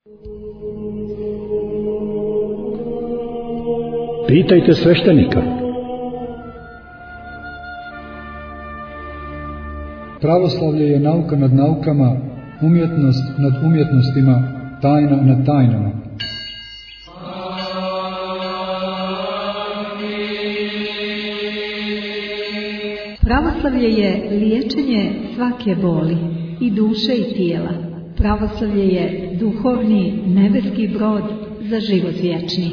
Pitajte sveštenika. Pravoslavlje je nauka nad naukama, umjetnost nad umjetnostima, tajna nad tajnama. Pravoslavlje je liječenje svake boli, i duše i tijela. Pravoslavlje je duhovni nebeski brod za život vječni.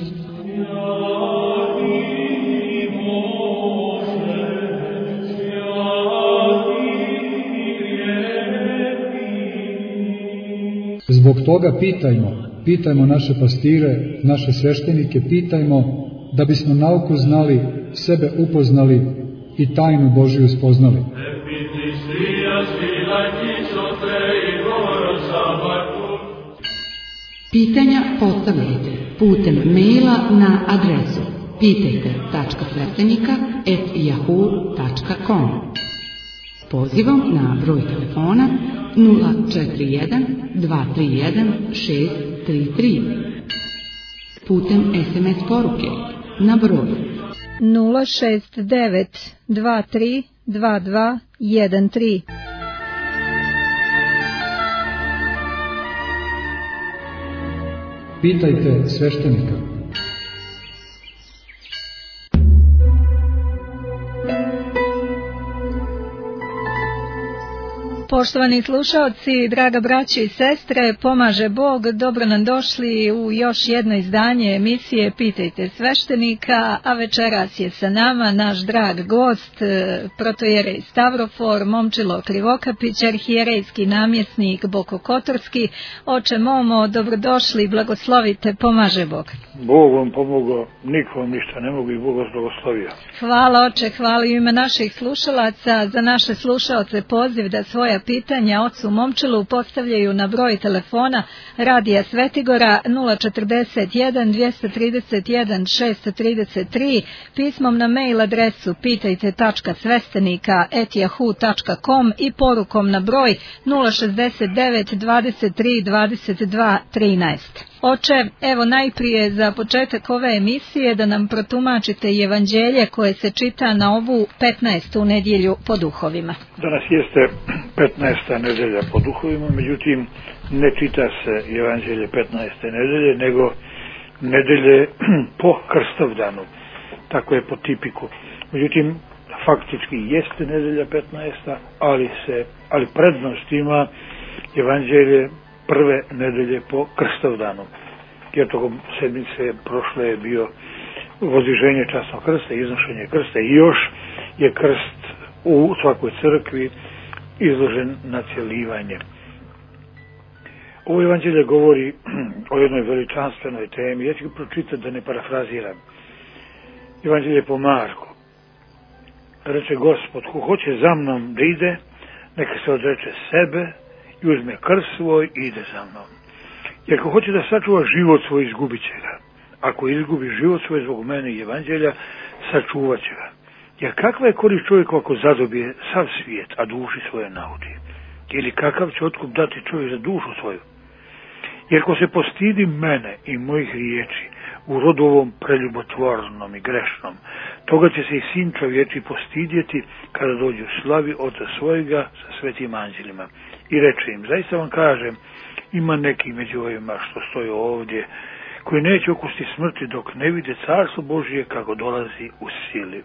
Zbog toga pitajmo naše pastire, naše sveštenike, pitajmo da bismo nauku znali, sebe upoznali i tajnu Božiju spoznali. Pitanja postavljajte putem maila na adresu pitajte.sveštenika@yahoo.com. Pozivom na broj telefona 041 231 633. Putem SMS poruke na broj 069 23 22 13. Pitajte sveštenika. Poštovani slušaoci, draga braćo i sestre, pomaže Bog, dobro nam došli u još jedno izdanje emisije Pitajte sveštenika, a večeras je sa nama naš drag gost, protojerej Stavrofor, Momčilo Krivokapić, arhijerejski namjesnik Bokokotorski. Oče Momo, dobrodošli, blagoslovite, pomaže Bog. Bog vam pomogao, niko vam ništa ne mogu i Bog vas blagoslovio. Hvala oče, hvala u ime naših slušalaca. Za naše slušaoce poziv da svoja pitanja ocu Momčilu postavljaju na broj telefona Radija Svetigora 041 231 633, pismom na mail adresu pitajte.sveštenika@yahoo.com i porukom na broj 069 23 22 13. Oče, evo najprije za početak ove emisije da nam protumačite evanđelje koje se čita na ovu 15. nedjelju po duhovima. Danas jeste 15. nedelja po duhovima, međutim ne čita se evanđelje 15. nedelje, nego nedelje po Krstovdanu, tako je po tipiku. Međutim, faktički jeste nedelja 15. ali prednost ima evanđelje prve nedelje po Krstovdanu, jer tokom sedmice prošle je bio voziženje časnog krsta, iznošenje krsta i još je krst u svakoj crkvi izložen na cjelivanje. Ovo evanđelje govori o jednoj veličanstvenoj temi. Ja ću pročitati da ne parafraziram. Evanđelje po Marku. Reče Gospod, ko hoće za mnom da ide, neka se odreče sebe i uzme krst svoj i ide za mnom. Jer ko hoće da sačuva život svoj, izgubit će ga. Ako izgubi život svoj zbog mene i evanđelja, sačuvat će ga. Jer kakva je korist čovjeku ako zadobije sav svijet, a duši svoje naudi? Ili kakav će otkup dati čovjek za dušu svoju? Jer ko se postidi mene i mojih riječi u rodu ovom preljubotvornom i grešnom, toga će se i sin čovječi postidjeti kada dođe u slavi Oca svojega sa svetim anđelima. I reče im, zaista vam kažem, ima neki među ovima što stoje ovdje, koji neće okusiti smrti dok ne vide carstvo Božije kako dolazi u sili.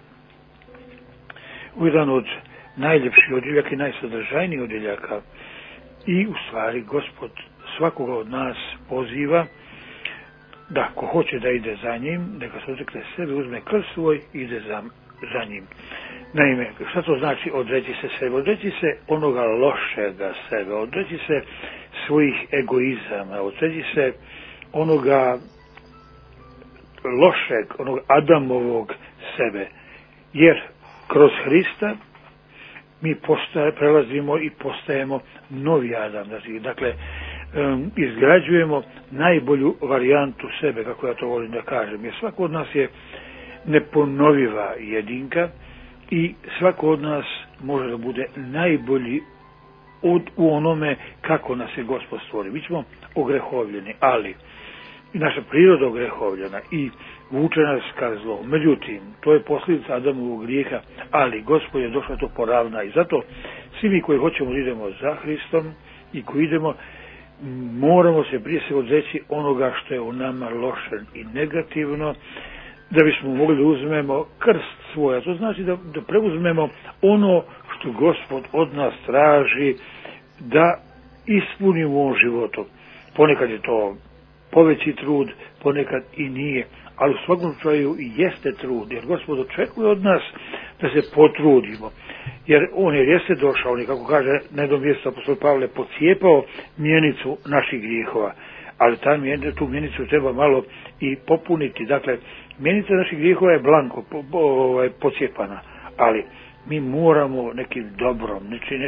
U jedan od najljepših odjeljaka i najsadržajnijih odjeljaka i u stvari Gospod svakoga od nas poziva da ko hoće da ide za njim, neka se odrekne sebe, uzme krst svoj i ide za njim. Naime, šta to znači odreći se sebe? Odreći se onoga lošega sebe, odreći se svojih egoizama, odreći se onoga lošeg, onog Adamovog sebe. Jer kroz Hrista mi prelazimo i postajemo novi Adam. Dakle, izgrađujemo najbolju varijantu sebe, kako ja to volim da kažem. Jer svako od nas je neponoviva jedinka i svako od nas može da bude najbolji u onome kako nas je Gospod stvori. Mi ćemo ogrehovljeni, ali i naša priroda ogrehovljena i vuče nas ka zlo. Međutim, to je posljedica Adamovog grijeha, ali Gospod je došao to poravna i zato svi mi koji hoćemo da idemo za Hristom i koji idemo, moramo se prije svega odreći onoga što je u nama loše i negativno, da bismo mogli da uzmemo krst svoj, a to znači da preuzmemo ono što Gospod od nas traži da ispunimo u ovom životu. Ponekad je to poveći trud, ponekad i nije, ali u svakom slučaju i jeste trud, jer Gospod očekuje od nas da se potrudimo, jer on jeste došao, on je, kako kaže na jednom mjestu apostol Pavle, pocijepao mjenicu naših grijehova, ali tu mjenicu treba malo i popuniti. Dakle, mjenica naših grijehova je blanko pocijepana, ali mi moramo nekim dobrom,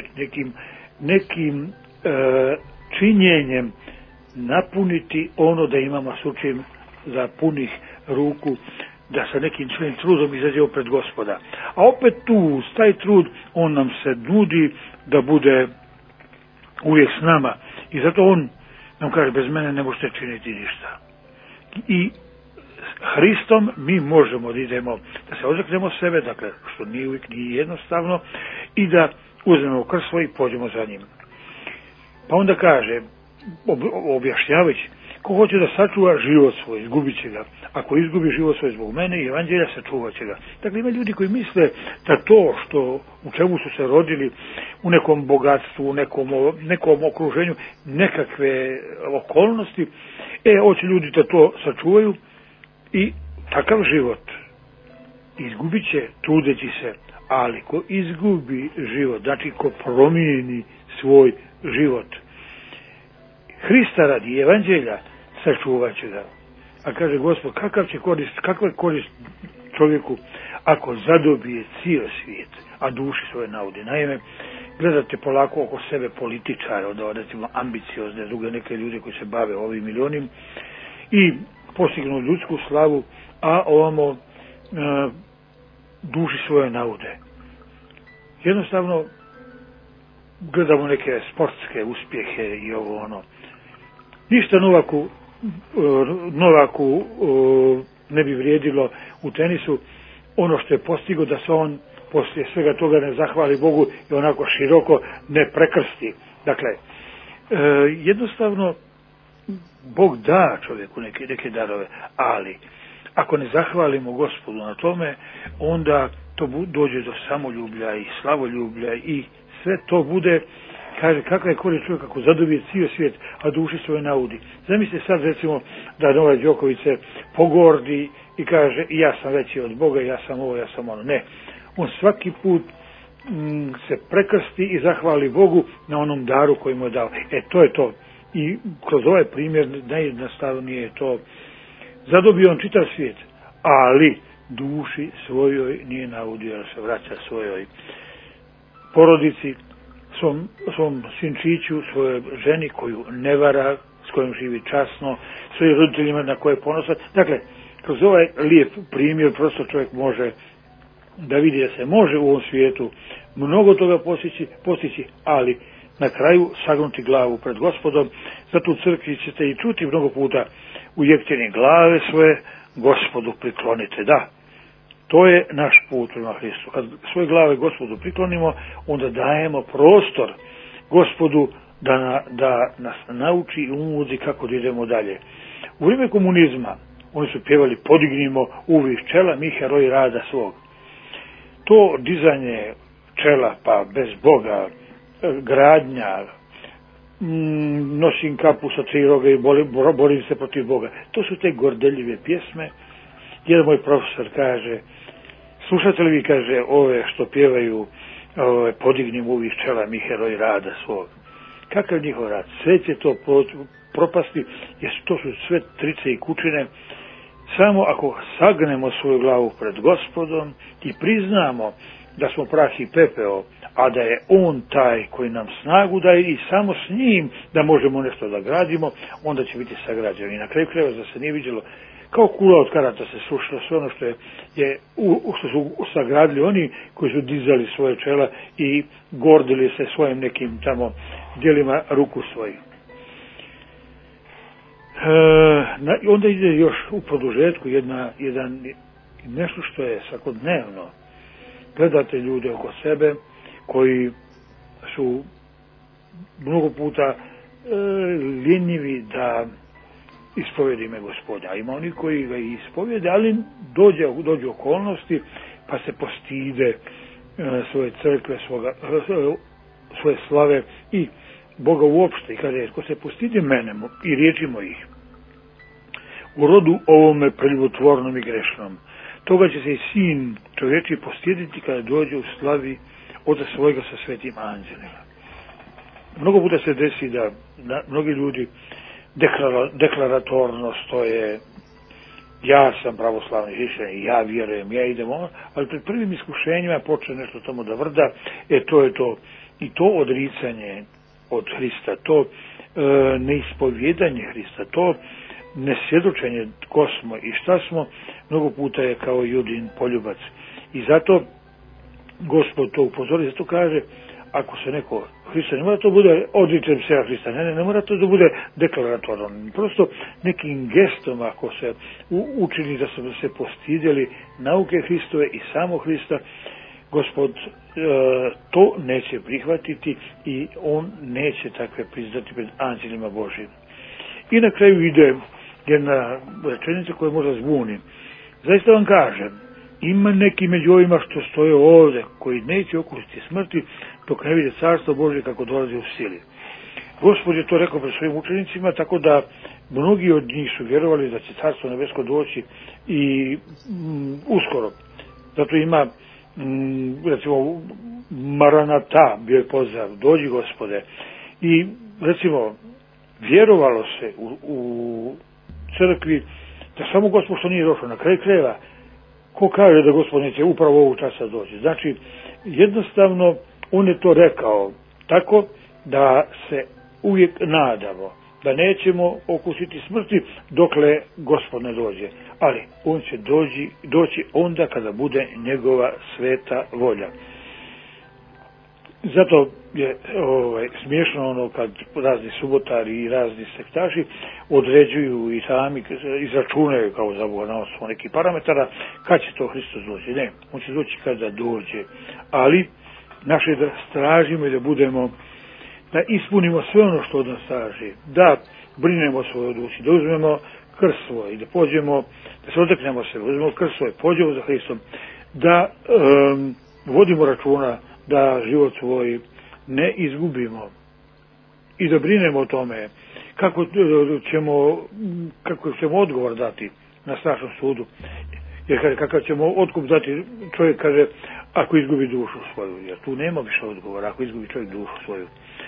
nekim činjenjem napuniti ono da imamo slučajem za punih ruku, da sa nekim svojim trudom izađemo pred Gospoda. A opet tu, taj trud, on nam se nudi da bude uvijek s nama. I zato on nam kaže, bez mene ne možete činiti ništa. I Hristom mi možemo da idemo, da se odreknemo sebe, dakle, što nije uvijek nije jednostavno, i da uzmemo krst svoj i pođemo za njim. Pa onda kaže, objašnjavajući, ko hoće da sačuva život svoj, izgubit će ga. Ako izgubi život svoj zbog mene i evanđelja, sačuvat će ga. Dakle, ima ljudi koji misle da to što u čemu su se rodili, u nekom bogatstvu, u nekom okruženju, nekakve okolnosti, hoće ljudi da to sačuvaju i takav život izgubit će trudeći se, ali ko izgubi život, znači ko promijeni svoj život, Hrista radi evanđelja, sačuvat će ga. A kaže Gospod, kakva je korist čovjeku ako zadobije cijel svijet, a duši svoje naudi. Naime, gledate polako oko sebe političare, onda recimo ambiciozne, druge neke ljude koji se bave ovim milionim i postignu ljudsku slavu, a ovamo duši svoje naude. Jednostavno gledamo neke sportske uspjehe i ovo ono. Ništa Novaku ne bi vrijedilo u tenisu ono što je postigao, da se on poslije svega toga ne zahvali Bogu i onako široko ne prekrsti. Dakle, jednostavno Bog da čovjeku neke darove, ali ako ne zahvalimo Gospodu na tome, onda to dođe do samoljublja i slavoljublja i sve to bude, kaže, kakva je korist čovjek ako zadobije cijel svijet, a duši svoje naudi. Zamislite sad recimo da Novak Đoković se pogordi i kaže, ja sam veći od Boga, ja sam ovo, ja sam ono. Ne, on svaki put se prekrsti i zahvali Bogu na onom daru koji mu je dao. To je to. I kroz ovaj primjer najjednostavnije je to. Zadobio on čitav svijet, ali duši svojoj nije naudio da se vraća svojoj porodici, svom sinčiću, svojoj ženi koju ne vara, s kojom živi časno, svojim roditeljima na koje je ponosan. Dakle, kroz ovaj lijep primjer prosto čovjek može da vidi da se može u ovom svijetu mnogo toga postići, ali na kraju sagnuti glavu pred Gospodom. Zato u crkvi ćete i čuti mnogo puta ujekćeni glave svoje Gospodu priklonite. Da, to je naš put prema Hristu. Kad svoje glave Gospodu priklonimo, onda dajemo prostor Gospodu da nas nauči i umudi kako da idemo dalje. U vrijeme komunizma oni su pjevali podignimo uvis čela, mi heroji rada svog. To dizanje čela, pa bez Boga, gradnja, nosim kapu sa 3 roga i borim se protiv Boga. To su te gordeljive pjesme. Jedan moj profesor kaže, slušate li vi, kaže, ove što pjevaju podignim uvis čela, mi heroji rada svog. Kakav njihov rad? Sve će to propasti, jer to su sve trice i kučine. Samo ako sagnemo svoju glavu pred Gospodom i priznamo da smo prah i pepeo, a da je on taj koji nam snagu daje i samo s njim da možemo nešto da gradimo, onda će biti sagrađeno. I na kraju krajeva da se nije viđelo kao kula od karata se srušilo sve ono što su sagradili oni koji su dizali svoje čela i gordili se svojim nekim tamo dijelima ruku svojih. Onda ide još u produžetku nešto što je svakodnevno. Gledate ljude oko sebe koji su mnogo puta ljenjivi da ispovedi ime Gospoda. Ima oni koji ga ispovede, ali dođe okolnosti pa se postide svoje crkve, svoje slave i Boga uopšte. I kaže, ko se postide mene i riječi mojih, u rodu ovome preljubotvornom i grešnom, toga će se i sin čovječi postiditi kada dođe u slavi Oca svojega sa svetim anđelima. Mnogo puta se desi da mnogi ljudi deklaratorno stoje, ja sam pravoslavni hrišćanin, ja vjerujem, ja idem ono, ali pred prvim iskušenjima počne nešto tamo da vrda, to je to. I to odricanje od Hrista, to neispovjedanje Hrista, to nesvjedočenje ko smo i šta smo, mnogo puta je kao Judin poljubac. I zato Gospod to upozori, zato kaže, ako se neko Hrista, ne mora to bude odričem se Hrista, ne mora to da bude deklaratorno. Prosto nekim gestom, ako se učini da su se postidjeli nauke Hristove i samo Hrista, Gospod to neće prihvatiti i on neće takve priznati pred anđelima Božjim. I na kraju ide jedna rečenica koja možda zbuni. Zaista vam kažem, ima neki među ovima što stoje ovdje, koji neće okusiti smrti, dok ne vide carstvo Božje kako dolazi u sili. Gospod je to rekao pred svojim učenicima, tako da mnogi od njih su vjerovali da će carstvo nebesko doći i uskoro. Zato ima, recimo, Maranata, bio je pozdrav, dođi Gospode. I, recimo, vjerovalo se u crkvi da samo Gospod što nije došao na kraj krajeva, ko kaže da Gospod neće upravo ovog časa doći. Znači, jednostavno, on je to rekao tako da se uvijek nadamo da nećemo okusiti smrti dokle Gospod ne dođe. Ali on će doći onda kada bude njegova sveta volja. Zato je smiješno ono kad razni subotari i razni sektaši određuju i sami izračunaju kao za Boga na osnovu nekih parametara kad će to Hristos doći. Ne, on će doći kada dođe. Ali naše da stražimo i da budemo, da ispunimo sve ono što od nas traži, da brinemo o svojoj duši, da uzmemo krst svoj i da pođemo, da se odreknemo sebe, da uzmemo krst svoj, pođemo za Hristom, da vodimo računa da život svoj ne izgubimo i da brinemo o tome kako ćemo odgovor dati na strašnom sudu. Jer kaže, kakav ćemo otkup dati, čovjek kaže, ako izgubi dušu svoju, jer tu nema više odgovora, ako izgubi čovjek dušu svoju.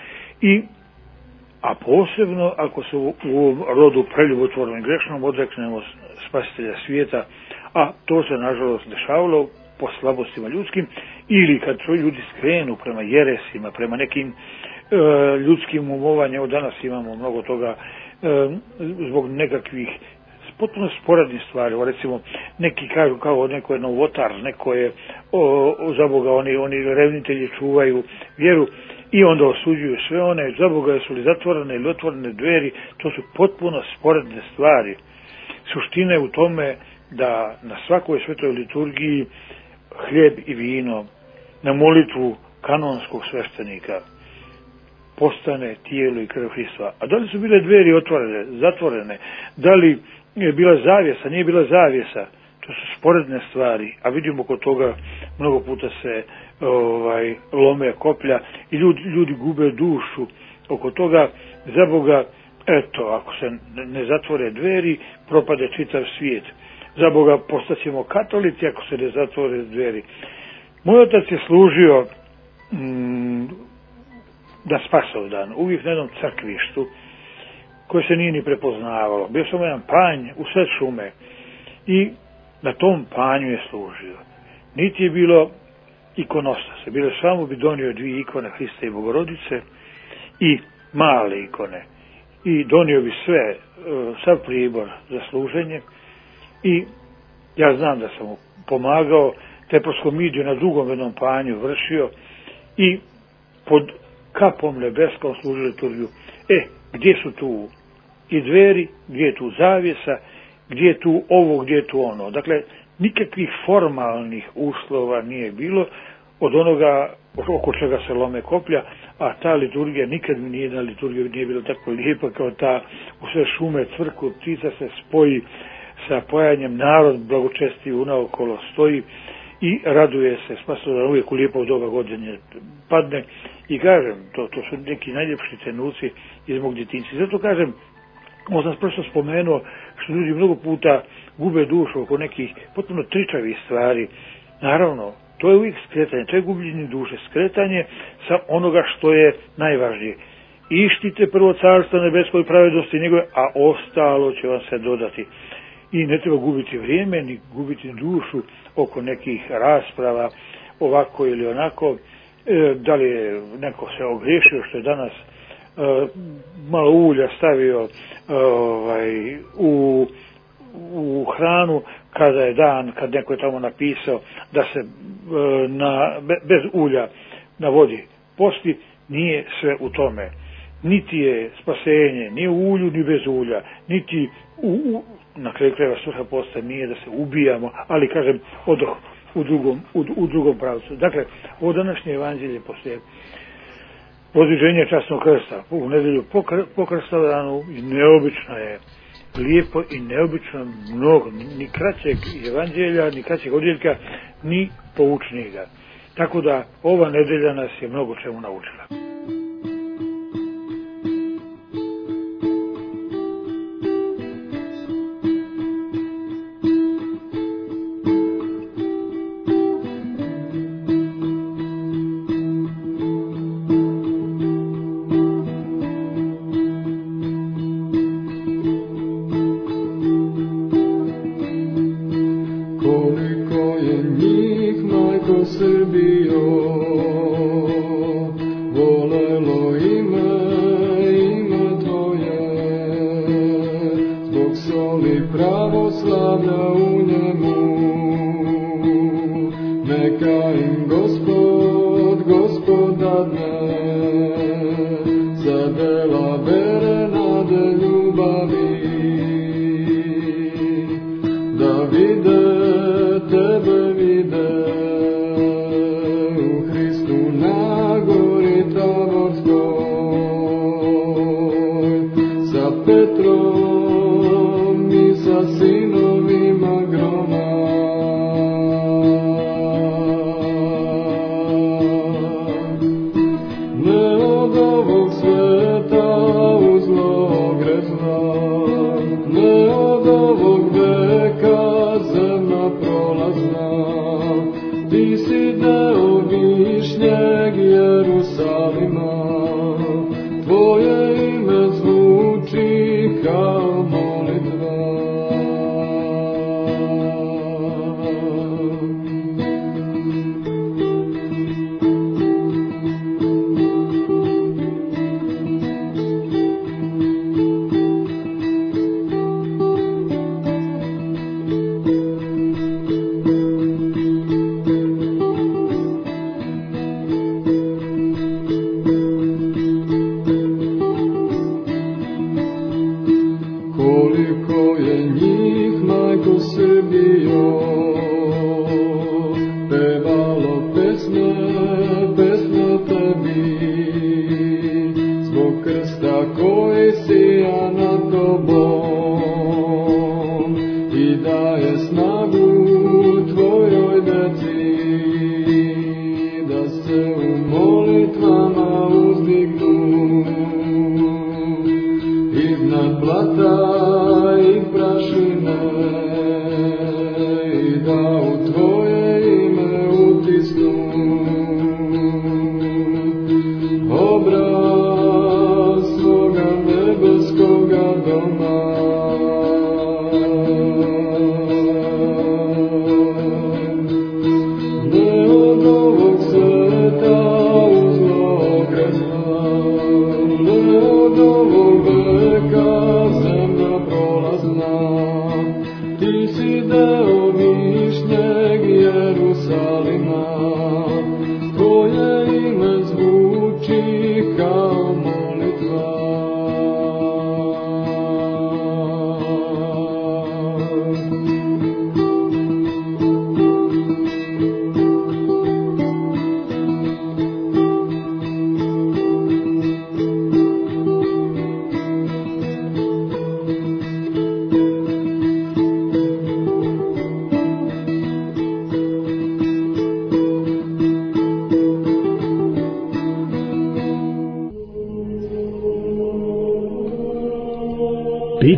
A posebno ako se u ovom rodu preljubotvornom i grešnom odreknemo spasitelja svijeta, a to se nažalost dešavalo po slabostima ljudskim, ili kad ljudi skrenu prema jeresima, prema nekim ljudskim umovanjima. Od danas imamo mnogo toga zbog nekakvih potpuno sporednih stvari. Recimo, neki kažu kao neko je novotar, neko je za Boga, oni revnitelji čuvaju vjeru i onda osuđuju sve one, za Boga su li zatvorene ili otvorene dveri. To su potpuno sporedne stvari. Suština je u tome da na svakoj svetoj liturgiji hljeb i vino na molitvu kanonskog sveštenika postane tijelo i krv Hristova. A da li su bile dveri otvorene, zatvorene, da li je bila zavjesa, nije bila zavjesa, to su sporedne stvari, a vidimo kod toga mnogo puta se lome koplja i ljudi gube dušu oko toga. Za Boga, eto, ako se ne zatvore dveri, propade čitav svijet. Za Boga, postaćemo katolici ako se ne zatvore dveri. Moj otac je služio na Spasovdan, uvijek na jednom crkvištu koje se nije ni prepoznavalo. Bio sam jedan panj u sred šume i na tom panju je služio. Niti je bilo ikonostasa, bilo samo bi donio 2 ikone Hrista i Bogorodice i male ikone. I donio bi sve, sav pribor za služenje i ja znam da sam mu pomagao, te proskomidiju na drugom jednom panju vršio i pod kapom nebeskom služio liturgiju. Gdje su tu i dveri, gdje je tu zavjesa, gdje je tu ovo, gdje je tu ono. Dakle, nikakvih formalnih uslova nije bilo od onoga oko čega se lome koplja, a ta liturgija, nikad mi nijedna liturgija nije bila tako lijepa kao ta, u sve šume, cvrku, ptica se spoji sa pojanjem, narod blagočesti unaokolo stoji i raduje se, spasodan uvijek u lijepo doba godine padne i kažem, to su neki najljepši trenuci iz mog djetinjstva. Zato kažem, ovo sam prosto spomenuo što ljudi mnogo puta gube dušu oko nekih potpuno tričavih stvari. Naravno, to je uvijek skretanje, to je gubljenje duše, skretanje sa onoga što je najvažnije. Ištite prvo carstvo nebesko i pravednosti njegove, a ostalo će vam se dodati. I ne treba gubiti vrijeme, ni gubiti dušu oko nekih rasprava, ovako ili onako. Da li je neko se ogriješio što je danas malo ulja stavio u hranu kada je dan, kad neko je tamo napisao da se bez ulja na vodi posti, nije sve u tome. Niti je spasenje, ni u ulju, ni bez ulja, niti na kraju krajeva svrha posta nije da se ubijamo, ali kažem odoh u drugom pravcu. Dakle, ovo današnje evanđelje poslije podviženja časnog krsta u nedelju po krstavdanu neobično je lijepo i neobično mnogo, ni kraćeg evanđelja, ni kraćeg odjeljka, ni poučnijega. Tako da ova nedelja nas je mnogo čemu naučila.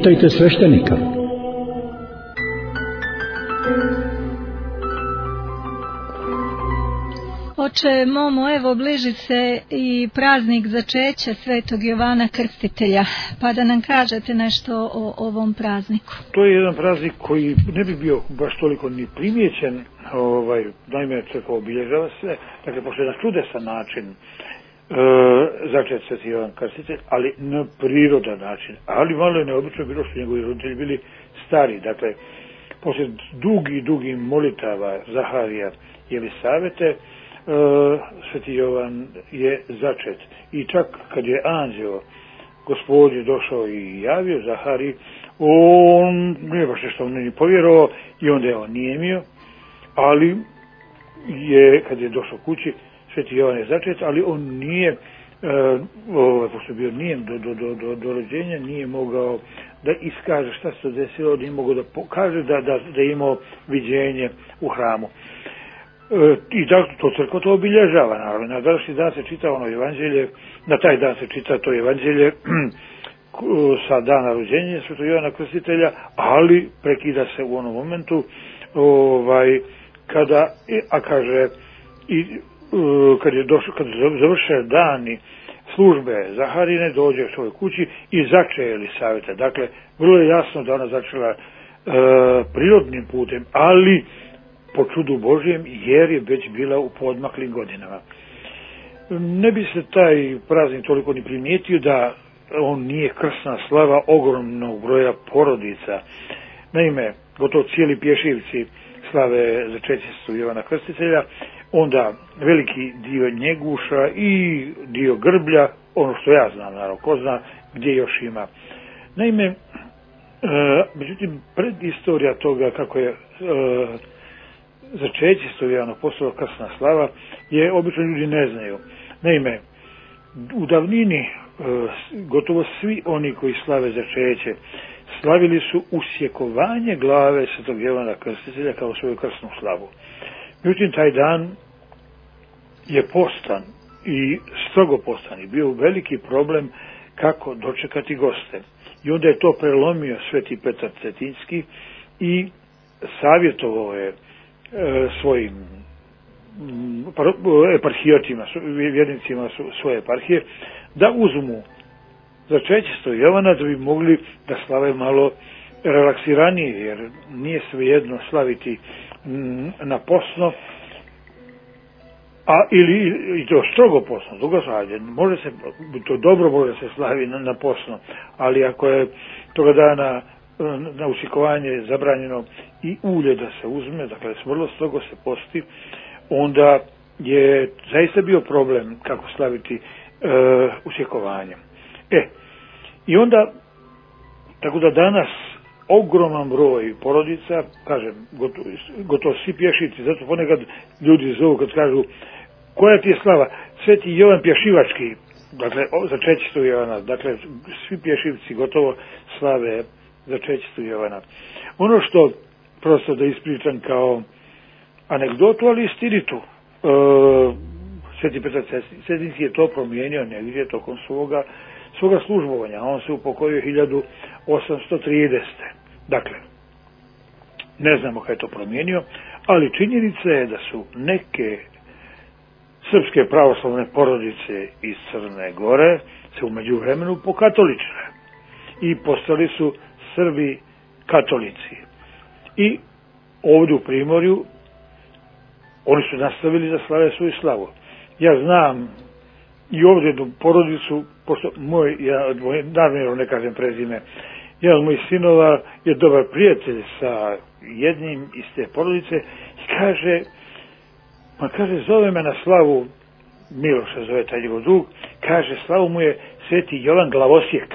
Pitajte sveštenika. Oče Momo, evo bliži se i praznik začeća Svetog Jovana Krstitelja, pa da nam kažete nešto o ovom prazniku. To je jedan praznik koji ne bi bio baš toliko ni primijećen, naime crkva obilježava se, dakle pošto je na čudesan način začet Sveti Jovan Krstitelj, ali na prirodan način, ali malo je neobično bilo što njegovi roditelji bili stari, dakle poslije dugi molitava Zaharija i Elisavete, Sveti Jovan je začet. I čak kad je anđeo Gospodin došao i javio Zahari, on nije baš nešto ni povjerovao i onda je on nijemio, ali je kad je došao kući Sveti Jovan je začet, ali on nije pošto je bio nijem do rođenja, nije mogao da iskaže šta se desilo, nije mogao da pokaže da je imao viđenje u hramu. I tako to crkva to obilježava, naravno. Na današnji dan se čita ono evanđelje, na taj dan se čita to evanđelje sa dana rođenja Svetog Jovana Krstitelja, ali prekida se u onom momentu kada, kaže, kad završe dani službe Zaharine, dođe u svojoj kući i začeje Elisaveta. Dakle, vrlo je jasno da ona začela prirodnim putem, ali po čudu Božjem, jer je već bila u poodmaklim godinama. Ne bi se taj praznik toliko ni primijetio da on nije krsna slava ogromnog broja porodica. Naime, gotovo cijeli Pješivci slave začeće Svetog Jovana Krstitelja, onda veliki dio Njeguša i dio Grblja, ono što ja znam, naravno, ko zna gdje još ima. Naime, međutim, predistorija toga kako je začeće Svetog Jovana postala krsna slava je obično ljudi ne znaju. Naime, u davnini gotovo svi oni koji slave začeće slavili su usjekovanje glave Svetog Jovana Krstitelja kao svoju krsnu slavu. Međutim, taj dan je postan i strogo postan i bio veliki problem kako dočekati goste. I onda je to prelomio Sveti Petar Cetinski i savjetovao je svojim eparhijotima, vjernicima svoje eparhije, da uzmu začeće Svetog Jovana da bi mogli da slave malo relaksiranije, jer nije svejedno slaviti na posno, i to strogo posno, dugo slavlje, može se, to dobro može se slavi na posno, ali ako je toga dana na usjekovanje zabranjeno i ulje da se uzme, dakle vrlo strogo se posti, onda je zaista bio problem kako slaviti usjekovanje. I onda, tako da danas ogroman broj porodica, kažem, gotovo svi Pješivci, zato ponekad ljudi zovu kad kažu koja ti je slava, Sveti Jovan Pješivački, dakle začeće Svetog Jovana, dakle svi Pješivci gotovo slave začeće Svetog Jovana. Ono što prosto da ispričam kao anegdotu, ali istinitu, Sveti Petar Cetinski je to promijenio negdje tokom svoga službovanja. On se upokojio 1830. Dakle, ne znamo kada je to promijenio, ali činjenica je da su neke srpske pravoslavne porodice iz Crne Gore se u međuvremenu pokatoličile i postali su Srbi katolici. I ovdje u Primorju oni su nastavili da slave svoju slavu. Ja znam i ovdje jednu porodicu, pošto naravno ne kažem prezime, jedan od mojih sinova je dobar prijatelj sa jednim iz te porodice i kaže, zove me na slavu, Miloša zove taj njegov drug, kaže, slavu mu je Sveti Jovan Glavosjek.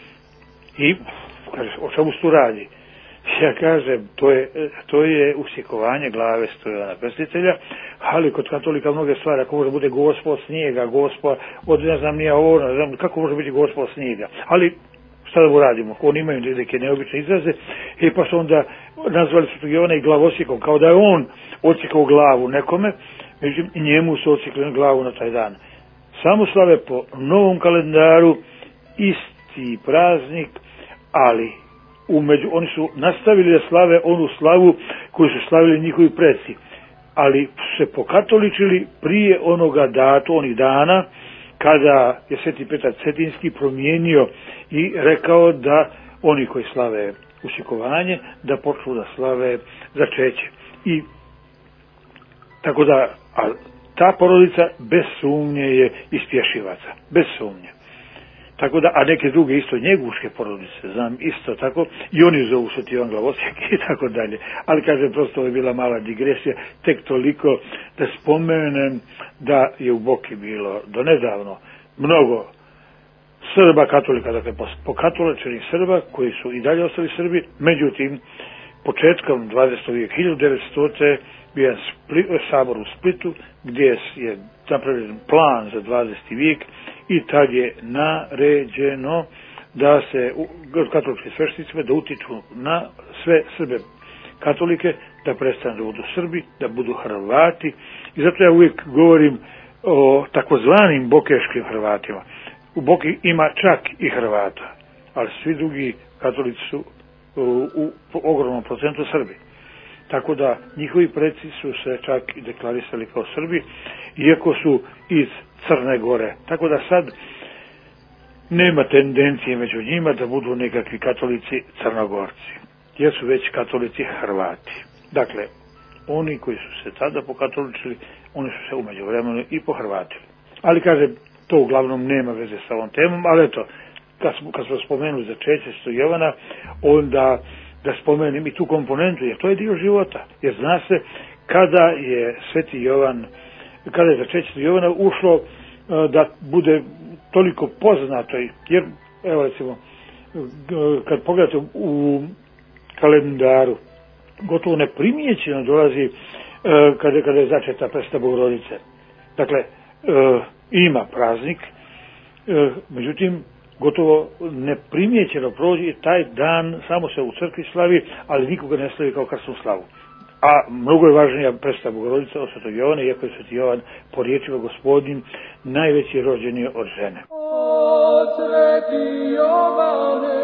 I kaže, o čemu se tu radi? Ja kažem, to je usjekovanje glave Svetog Jovana Krstitelja, ali kod katolika mnoge stvari, ako može bude Gospa od snijega, Gospa od ne znam nije ovo, ne znam kako može biti Gospa od snijega, ali šta da mu radimo, oni imaju neke neobične izraze, pa su onda nazvali Svetog Jovana i glavosjekom, kao da je on odsjekao glavu nekome, međutim njemu su odsjekli glavu na taj dan. Samo slave po novom kalendaru, isti praznik, ali oni su nastavili da slave onu slavu koju su slavili njihovi preci, ali se pokatoličili prije onih dana kada je Sveti Petar Cetinski promijenio i rekao da oni koji slave usikovanje, da počnu da slave začeće. I tako da, ta porodica bez sumnje je iz Pješivaca, bez sumnje. Tako da, a neke druge isto njeguške porodice, znam isto tako, i oni zovu Sveti Jovan Glavosjek i tako dalje. Ali kažem, prosto je bila mala digresija, tek toliko da spomenem da je u Boki bilo donedavno mnogo Srba katolika, dakle pokatoličenih Srba koji su i dalje ostali Srbi, međutim, početkom 20. vijeka, 1900. bio je sabor u Splitu gdje je napravljen plan za 20. vijek i tad je naređeno da se katoličkim sveštenicima da utiču na sve Srbe katolike, da prestanu da budu Srbi, da budu Hrvati. I zato ja uvijek govorim o takozvanim bokeškim Hrvatima. U Boki ima čak i Hrvata, ali svi drugi katolici su u ogromnom procentu Srbi. Tako da njihovi preci su se čak i deklarisali kao Srbi, iako su iz Crne Gore. Tako da sad nema tendencije među njima da budu nekakvi katolici Crnogorci, jer su već katolici Hrvati. Dakle, oni koji su se tada pokatoličili, oni su se u međuvremenu i pohrvatili. Ali kažem, to uglavnom nema veze sa ovom temom, ali eto, kad smo spomenuli začeće Svetog Jovana, onda da spomenem i tu komponentu, jer to je dio života. Jer zna se kada je začeće Svetog Jovana ušlo da bude toliko poznato, jer evo recimo, kad pogledate u kalendaru, gotovo neprimjećeno dolazi kada je začeta Presveta Bogorodice. Dakle, ima praznik, međutim, gotovo neprimjećeno prođe i taj dan samo se u crkvi slavi, ali nikoga ne slavi kao krsnu slavu. A mnogo je važnija Presveta Bogorodica od Svetog Jovana, iako je Sveti Jovan po riječima Gospodnjim najveći rođeni od žene. O Sveti Jovane,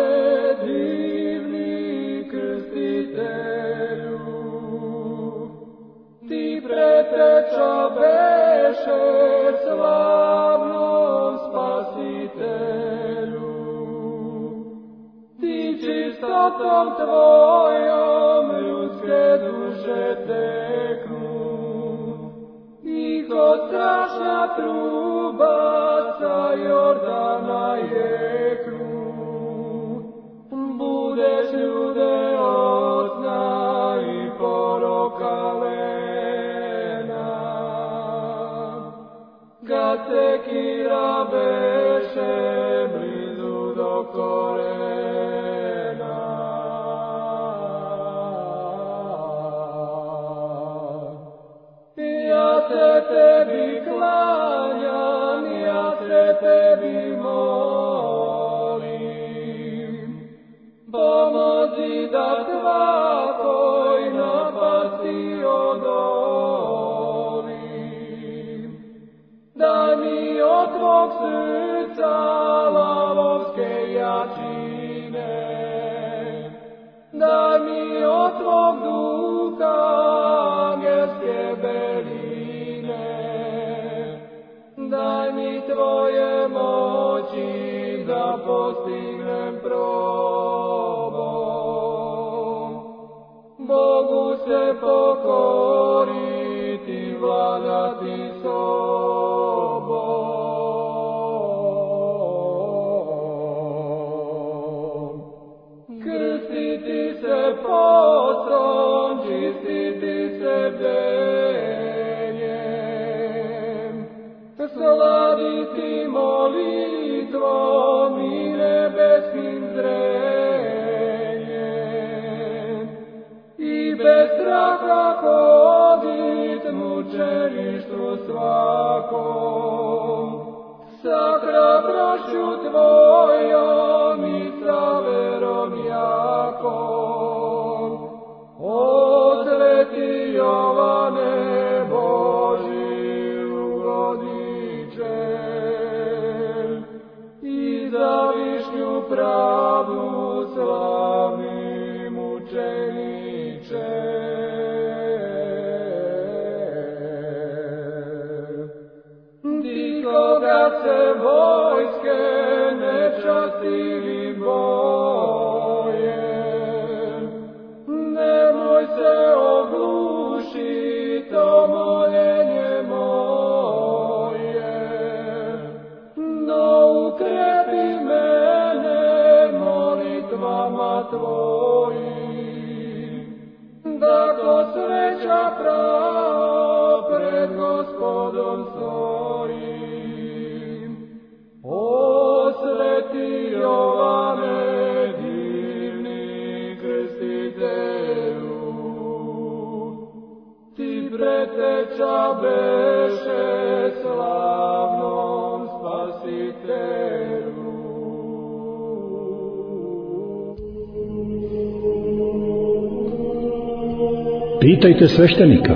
divni krstitelju, ti preteča beše slavnom Spasitelju, ti čistotom tvojom ljudske duše teknu, i ko strašna truba sa Jordana jeknu, budeš ljude od sna i poroka lena, kad sekira beše blizu do korena. Ja se tebi klanjam, ja se tebi molim, pomozi da svakoj napasti odolim. Daj mi od tvog srca lavovske jačine, daj mi od tvog duha angelske beline, daj mi tvoje moći da postignem probom. Bogu se pokoriti, vladati sobom. Krstiti se postrom, čistiti se bdenjem, slaviti molitvom i nebeskim zrenjem, i bez straha hodit mučeništvu svakom, sa hrabrošću tvojom i sa verom jakom. O Sveti Jovane, Božji ugodničel, i za višnju pravdu slavni beše slavnom Spasitelju. Pitajte sveštenika.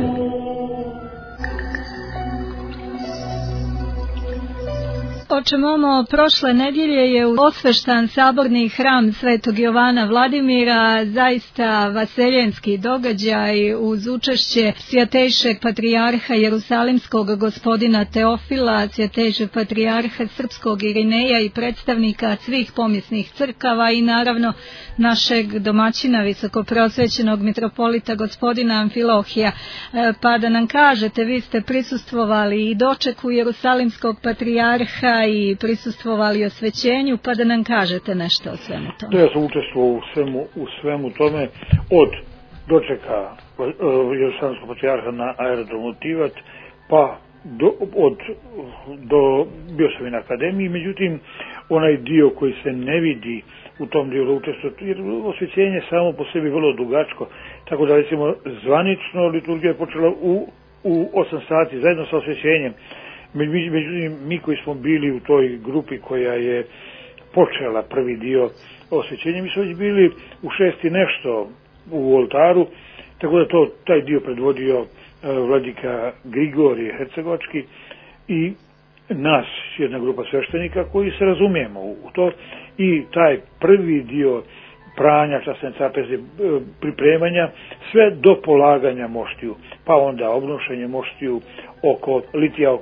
Oče Momo, prošle nedjelje je osveštan saborni hram Svetog Jovana Vladimira, zaista vaseljenski događaj uz učešće svjatejšeg patrijarha Jerusalimskog gospodina Teofila, svjatejšeg patrijarha Srpskog Irineja i predstavnika svih pomjesnih crkava i naravno našeg domaćina visokoprosvećenog mitropolita gospodina Amfilohija. Pa da nam kažete, vi ste prisustvovali i dočeku Jerusalimskog patrijarha i prisustvovali osvećenju, pa da nam kažete nešto o svemu tome. Da, ja sam učestvovao u svemu tome, od dočeka Jerusalimskog patrijarha na aerodromu Tivat, pa bio sam i na akademiji, međutim onaj dio koji se ne vidi u tom dijelu učestvovati, jer osvećenje samo po sebi vrlo dugačko, tako da recimo zvanično liturgija je počela u 8 sati zajedno sa osvećenjem. Međutim, mi koji smo bili u toj grupi koja je počela prvi dio osvećenja, mi smo već bili u 6 i nešto u oltaru, tako da taj dio predvodio vladika Grigorije Hercegovački i nas, jedna grupa sveštenika koji se razumijemo u to, i taj prvi dio pranja časne trapeze, pripremanja, sve do polaganja moštiju, pa onda obnošenje moštiju oko litija,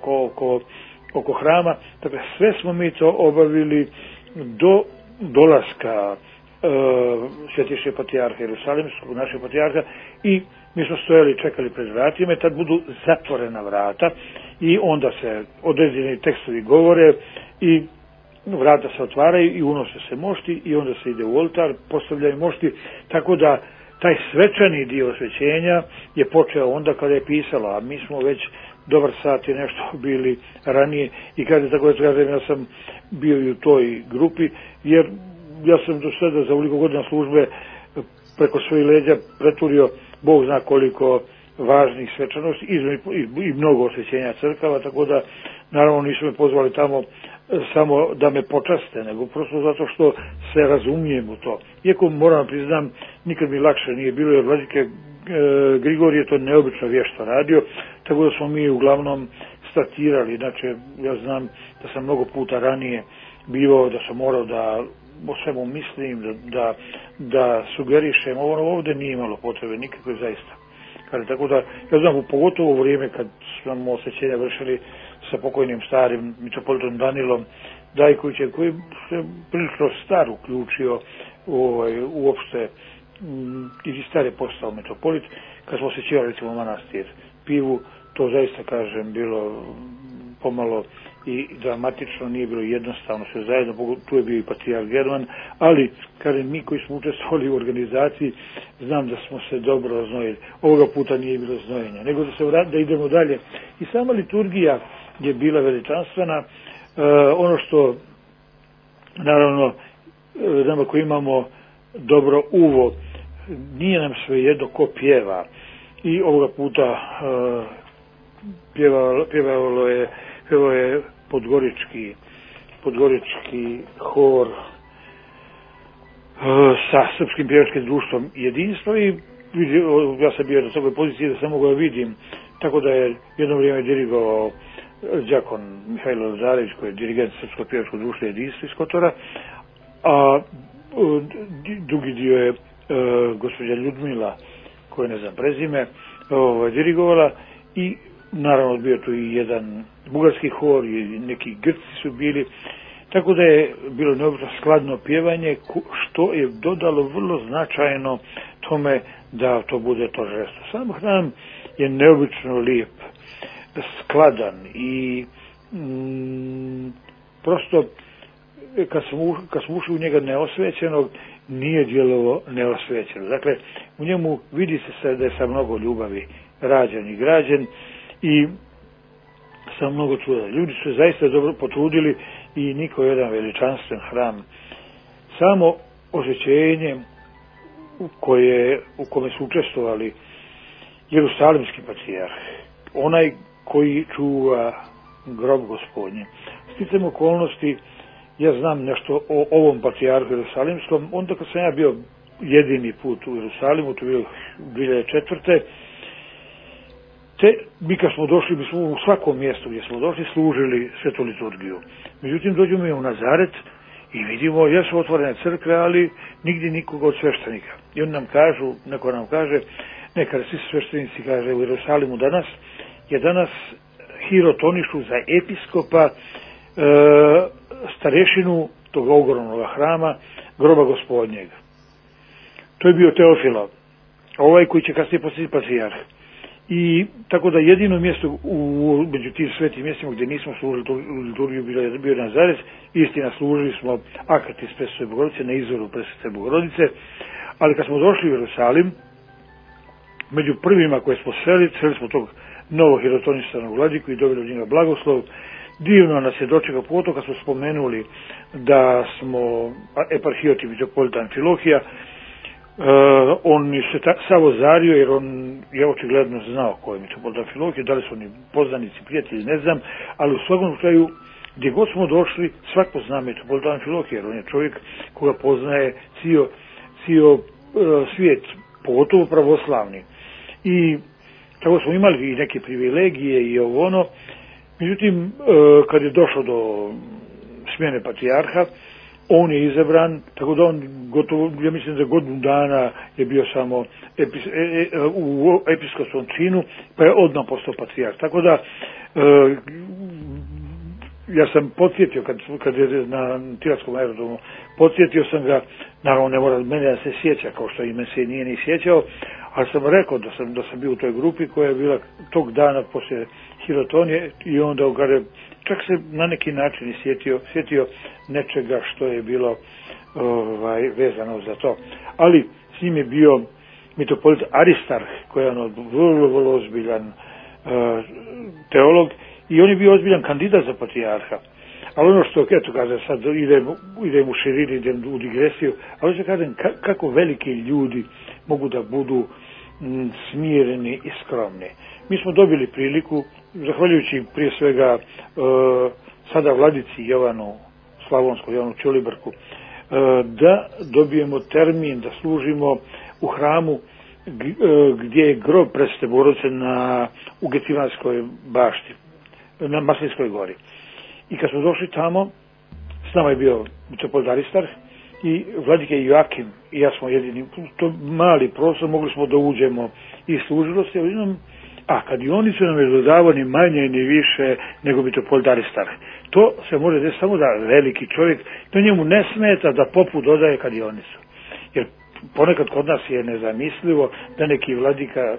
oko hrama. Dakle, sve smo mi to obavili do dolaska svjetejšeg patrijarha Jerusalimskog, našeg patrijarha, i mi smo stojali, čekali pred vratima, i tad budu zatvorena vrata i onda se određeni tekstovi govore i vrata se otvaraju i unose se mošti i onda se ide u oltar, postavljaju mošti, tako da taj svečani dio osvećenja je počeo onda kada je pisalo, a mi smo već dobar sat i nešto bili ranije, i tako da kažem, ja sam bio i u toj grupi, jer ja sam do sada za ovoliko godina službe preko svojih leđa preturio Bog zna koliko važnih svečanosti i mnogo osvećenja crkava, tako da naravno nisu me pozvali tamo samo da me počaste, nego prosto zato što se razumijem u to. Iako moram priznam, nikad mi lakše nije bilo, jer vladike Grigorije to neobično vješto radio, tako da smo mi uglavnom statirali. Znači, ja znam da sam mnogo puta ranije bivao, da sam morao da o svemu mislim, da sugerišem. Ovdje nije imalo potrebe nikakve zaista. Tako da, ja znam, pogotovo u vrijeme kad smo osvećenja vršili sa pokojnim starim mitropolitom Danilom Dajkovićem, koji se prilično star uključio uopšte, i star je postao mitropolit, kad smo osvećivali recimo manastir Pivu, to zaista, kažem, bilo pomalo i dramatično, nije bilo jednostavno sve zajedno, tu je bio i patrijarh German, ali kažem, mi koji smo učestvovali u organizaciji, znam da smo se dobro znojili. Ovoga puta nije bilo znojenja, nego da idemo dalje. I sama liturgija je bila veličanstvena. Ono što, naravno, nama koji imamo dobro uvo, nije nam svejedno ko pjeva. I ovoga puta pjevao je podgorički hor sa Srpskim pjevačkim društvom Jedinstvo, i ja sam bio na svojoj poziciji da sam mogao vidim, tako da je jedno vrijeme dirigovao đakon Mihajlo Lazarević, koji je dirigent Srpskog pjevačkog društva Jedinstvo iz Kotora, a drugi dio je gospođa Ljudmila, koja ne znam prezime, dirigovala, i naravno bio tu i jedan bugarski hor i neki Grci su bili, tako da je bilo neobično skladno pjevanje, što je dodalo vrlo značajno tome da to bude to žesto. Sam hram je neobično lijep, skladan i prosto kad smo ušli u njega neosvećenog, nije djelovo neosvećeno. Dakle, u njemu vidi se da je sa mnogo ljubavi rađen i građen i sa mnogo truda. Ljudi su se zaista dobro potrudili i niko jedan veličanstven hram. Samo osvećenje u kome su učestvovali Jerusalimski patrijarh, onaj koji čuva grob Gospodnji. Sticajem okolnosti, ja znam nešto o ovom patrijarhu Jerusalimskom, onda kad sam ja bio jedini put u Jerusalimu, to je bilo 2004. Te mi kad smo došli, mi smo u svakom mjestu gdje smo došli služili svetu liturgiju. Međutim, dođemo u Nazaret i vidimo, jesu otvorene crkve, ali nigdje nikoga od sveštenika. I oni nam kažu, neko nam kaže, nekada svi sveštenici kaže u Jerusalimu danas, je danas hirotonišu za episkopa starešinu tog ogromnog hrama, groba Gospodnjeg. To je bio Teofilo, ovaj koji će kasnije postati patrijarh. I tako da jedino mjesto među tim svetim mjestima gdje nismo služili liturgiju bio Nazaret, istina služili smo akatis Presvete Bogorodice na izvoru Presvete Bogorodice, ali kad smo došli u Jerusalim, među prvima koje smo sreli smo tog novog hirotonistanog vladiku i dobili od njega blagoslov. Divno nas je dočekao, pogotovo kad smo spomenuli da smo eparhijoti mitropolita Amfilohija. On je se sav ozario jer on je očigledno znao ko je mitropolita Amfilohije, da li su oni poznanici, prijatelji, ne znam, ali u svakom slučaju gdje god smo došli, svak pozna mitropolita Amfilohije, jer on je čovjek koga poznaje cijel svijet, pogotovo pravoslavni. I tako smo imali i neke privilegije i ono. Međutim, kad je došlo do smjene patrijarha, on je izabran, tako da on gotovo, ja mislim za godinu dana je bio samo u episkopskom činu, pa je odmah postao patrijarh. Tako da, ja sam podsjetio, kad je na Tiranskom aerodromu, podsjetio sam ga, naravno ne mora mene da se sjeća, kao što ime se nije ni sjećao, ali sam rekao da sam bio u toj grupi koja je bila tog dana poslije hirotonije i onda čak se na neki način sjetio nečega što je bilo vezano za to. Ali s njim je bio mitropolit Aristarh, koji je vrlo ozbiljan teolog i on je bio ozbiljan kandidat za patrijarha. Ali ono što, eto kaže, sad idem u širini, idem u digresiju, ali se kažem kako veliki ljudi mogu da budu smireni i skromni. Mi smo dobili priliku, zahvaljujući prije svega sada vladici Jovanu Slavonskom, Jovanu Ćolibrku, da dobijemo termin da služimo u hramu gdje je grob Presvete Bogorodice u Gecimanskoj bašti, na Maslinskoj gori. I kad smo došli tamo, s nama je bio mitropolit Aristarh i vladike Joakim i ja smo jedini, to mali prostor, mogli smo da uđemo i služilo se, a kadionicu nam je dodavao ni manje ni više nego mitropolit Aristarh. To se može desiti samo da veliki čovjek, to njemu ne smeta da popu dodaje kadionicu. Jer ponekad kod nas je nezamislivo da neki vladika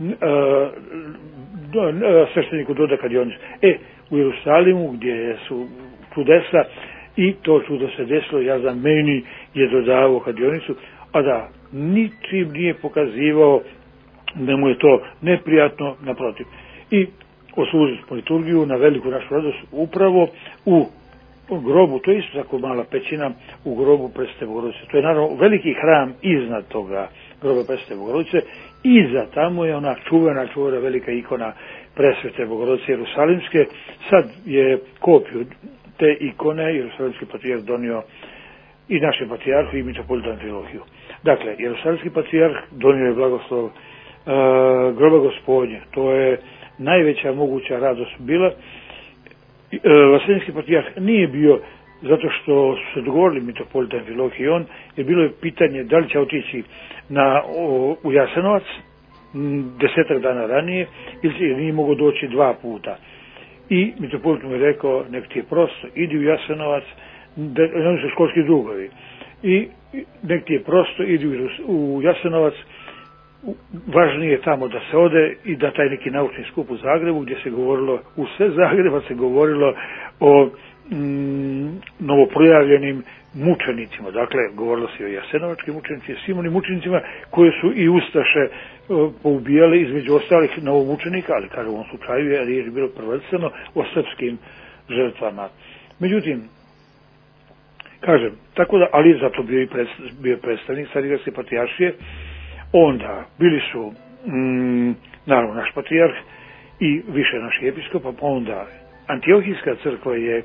svešteniku doda kadionicu. U Jerusalimu gdje su čudesa i to čudo se desilo, ja znam, meni je dodavao kadionicu, a da ničim nije pokazivao da mu je to neprijatno, naprotiv. I oslužili smo liturgiju na veliku našu radost upravo u grobu, to je isto tako mala pećina u grobu Presvete Bogorodice. To je naravno veliki hram iznad toga groba Presvete Bogorodice, iza tamo je ona čuvena velika ikona Presvete Bogorodice Jerusalimske. Sad je kopiju te ikone Jerusalimski patrijarh donio i našem patrijarhu i mitropolitu Amfilohiju. Dakle, Jerusalimski patrijarh donio je blagoslov groba Gospodnje. To je najveća moguća radost bila. Vaseljenski patrijarh nije bio zato što su se dogovorili mitropolit Amfilohije i on, je bilo pitanje da li će otići u Jasenovac 10 dana ranije ili nije mogao doći 2 puta. I mitropolit mu je rekao, nek ti je prosto, idi u Jasenovac, oni su školski drugovi, i nek ti je prosto, idi u Jasenovac, važnije je tamo da se ode i da taj neki naučni skup u Zagrebu gdje se govorilo, u sve Zagreba se govorilo o novoprojavljenim mučenicima. Dakle, govorilo se o jasenovačkim mučenicima, svim onim mučenicima koje su i ustaše poubijali, između ostalih novomučenika, ali kaže u ovom slučaju je bilo prvenstveno o srpskim žrtvama. Međutim, kažem, tako da, ali zato bio predstavnik Carigradske patrijaršije. Onda bili su naravno naš patrijarh i više naših episkopa, pa onda Antiohijska crkva je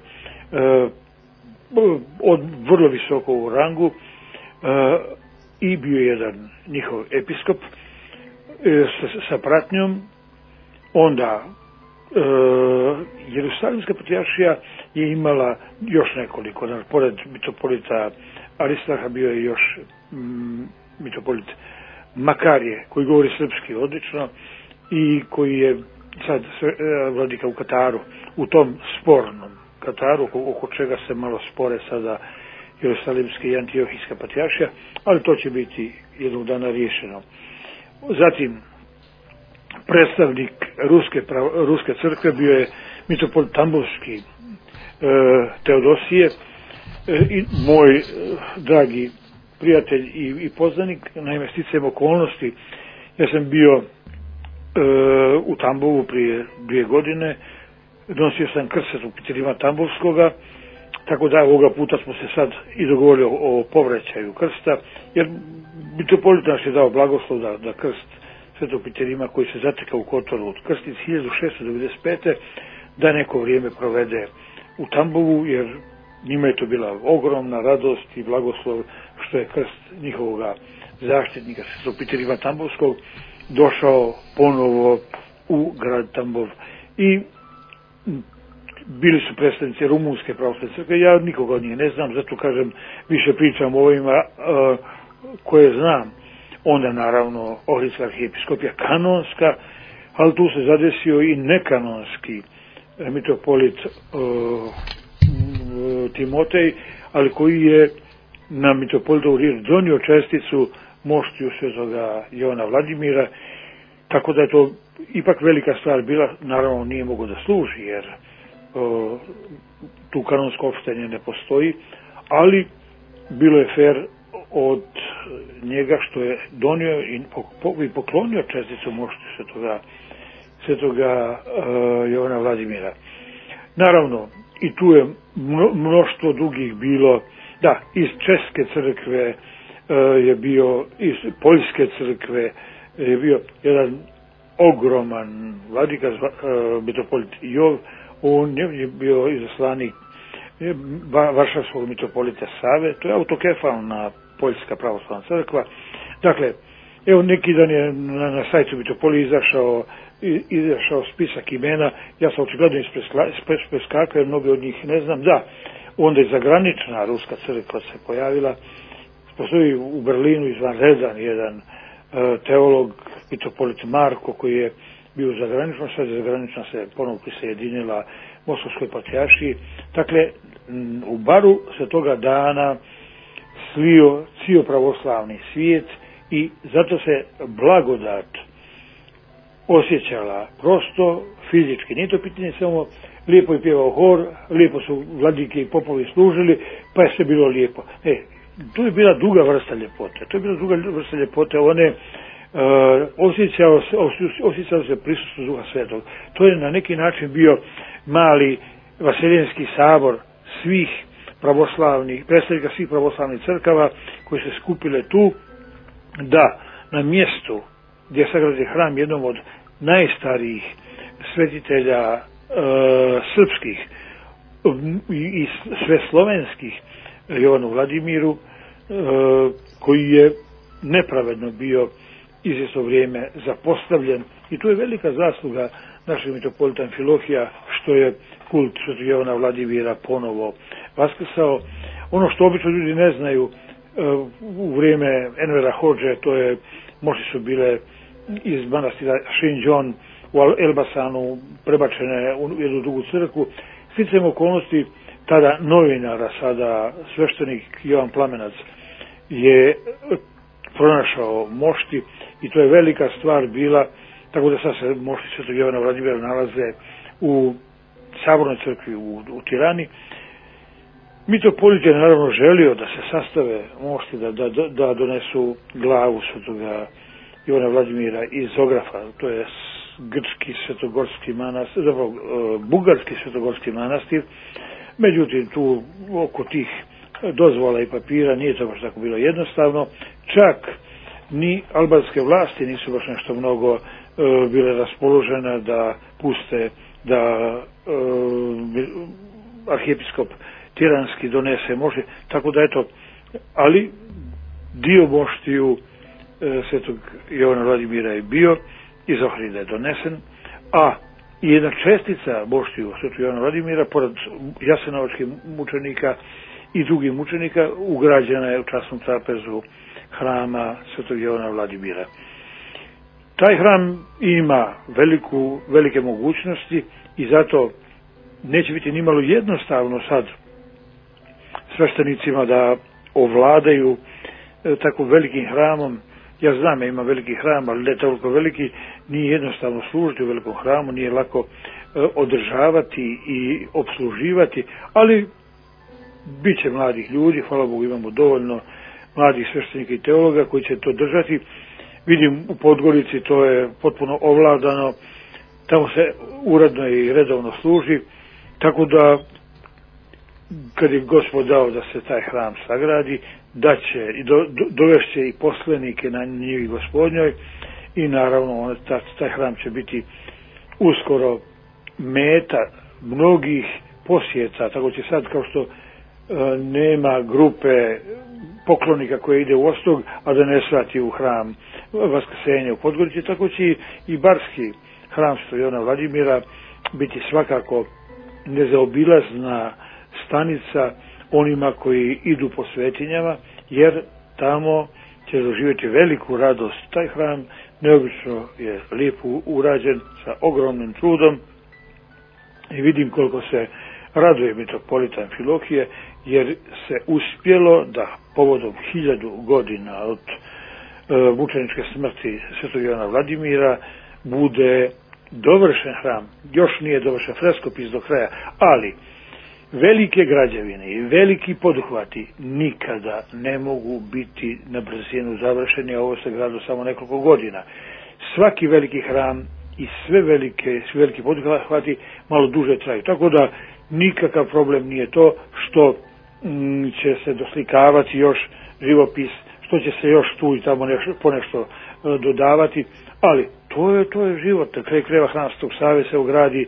od vrlo visoko u rangu i bio jedan njihov episkop sa pratnjom. Onda Jerusalimska patrijaršija je imala još nekoliko, pored mitropolita Aristaha bio je još mitropolit Makarije, koji govori srpski odlično i koji je sad vladika u Kataru, u tom spornom Kataru, oko čega se malo spore sada Jerusalimska i Antiohijska patrijaršija, ali to će biti jednog dana riješeno. Zatim, predstavnik Ruske crkve bio je mitropolit Tambovski Teodosije, i moj dragi prijatelj i poznanik. Naime, sticajem okolnosti, ja sam bio u Tambovu prije 2 godine, donosio sam krst u Piterima Tambovskoga, tako da ovoga puta smo se sad i dogovorili o povraćaju krsta, jer mitropolit nas je dao blagoslov da krst Svetog Piterima, koji se zatekao u Kotoru od krstnic 1695. da neko vrijeme provede u Tambovu, jer njima je to bila ogromna radost i blagoslov što je krst njihovoga zaštitnika Svetog Piterima Tambovskog došao ponovo u grad Tambov. I bili su predstavnici Rumunske pravoslavne crkve, ja nikoga od njih ne znam, zato kažem, više pričam o ovima koje znam. Onda naravno Ohridska arhijepiskopija kanonska, ali tu se zadesio i nekanonski mitropolit Timotej, ali koji je na mitropolitovu riječ donio česticu moštiju svetoga Jovana Vladimira, tako da je to ipak velika stvar bila. Naravno nije mogao da služi, jer tu kanonsko opštenje ne postoji, ali bilo je fer od njega što je donio i poklonio česticu moštiju svetoga Jovana Vladimira. Naravno, i tu je mnoštvo drugih bilo, da, iz Česke crkve je bio, iz Poljske crkve je bio jedan ogroman vladika, mitropolit Jov, on je bio izaslanik Varšavskog mitropolita Save, to je autokefalna Poljska pravoslavna crkva. Dakle, evo neki dan je na sajtu mitropolije izašao spisak imena, ja sam očigledno ispreskakao jer mnogi od njih ne znam, da, onda je zagranična ruska crkva se pojavila, postoji u Berlinu izvanredan jedan teolog, mitropolit Marko, koji je bio zagranično, sad je zagranična se ponovno prisjedinila Moskovskoj patrijaršiji. Dakle, u Baru se toga dana slio cijel pravoslavni svijet i zato se blagodat osjećala prosto, fizički. Nije to pitanje samo lijepo je pjevao hor, lijepo su vladike i popovi služili, pa je sve bilo lijepo. Tu je bila druga vrsta ljepote. One osjećao se prisustvo Duha Svetog. To je na neki način bio mali vaseljenski sabor svih pravoslavnih, predstavnika svih pravoslavnih crkava koji se skupile tu, da na mjestu gdje je sagrađen hram jednom od najstarijih svetitelja srpskih i sve slovenskih, Jovanu Vladimiru, koji je nepravedno bio izvjesno vrijeme zapostavljen, i tu je velika zasluga našeg mitropolita Amfilohija što je kult Svetog Jovana Vladimira ponovo vaskrsao. Ono što obično ljudi ne znaju, u vrijeme Envera Hodže, to je, mošti su bile iz manastira Šinđon u Elbasanu prebačene u jednu drugu crkvu. Sticajem okolnosti tada novinara, sada sveštenik Jovan Plamenac je pronašao mošti i to je velika stvar bila, tako da sad se mošti Svetog Jovana Vladimira nalaze u sabornoj crkvi u Tirani. Mitropolit je naravno želio da se sastave mošti, da donesu glavu Svetoga Jovana Vladimira iz Zografa, to je grčki svetogorski manastir, zapravo bugarski svetogorski manastir. Međutim, tu oko tih dozvola i papira nije to baš tako bilo jednostavno. Čak ni albanske vlasti nisu baš nešto mnogo bile raspoložene da puste da arhijepiskop tiranski donese može, tako da eto, ali dio moštiju svetog Jovana Vladimira je bio iz Ohrida je donesen, a i jedna čestica moštiju svetog Jovana Vladimira pored jasenovačkih mučenika i drugih mučenika ugrađena je u časnu trapezu hrama svetog Jovana Vladimira. Taj hram ima velike mogućnosti i zato neće biti nimalo jednostavno sad sveštenicima da ovladaju tako velikim hramom. Ja znam, ima veliki hram, ali ne toliko veliki, nije jednostavno služiti u velikom hramu, nije lako održavati i obsluživati, ali bit će mladih ljudi, hvala Bogu imamo dovoljno mladih sveštenika i teologa koji će to držati. Vidim u Podgorici to je potpuno ovladano, tamo se uredno i redovno služi, tako da kad je Gospod dao da se taj hram sagradi, da će i dovešće i poslanike na njivi Gospodnjoj i naravno taj hram će biti uskoro meta mnogih posjeta, tako će sad kao što nema grupe poklonika koje ide u Ostog, a da ne svati u hram Vaskrsenja u Podgorici, tako će i barski hram svetog Jovana Vladimira biti svakako nezaobilazna stanica onima koji idu po svetinjama, jer tamo će doživjeti veliku radost. Taj hram neobično je lijepo urađen sa ogromnim trudom i vidim koliko se raduje mitropolita Amfilohije, jer se uspjelo da povodom 1000 godina od mučeničke smrti svetog Jovana Vladimira bude dovršen hram. Još nije dovršen freskopis do kraja, ali velike građevine i veliki poduhvati nikada ne mogu biti na brzinu završeni, a ovo se gradilo samo nekoliko godina. Svaki veliki hram i sve veliki poduhvati malo duže traju. Tako da nikakav problem nije to što će se doslikavati još živopis, što će se još tu i tamo ponešto dodavati, ali to je život. Na kraju krajeva hram Svetog Save se ugradi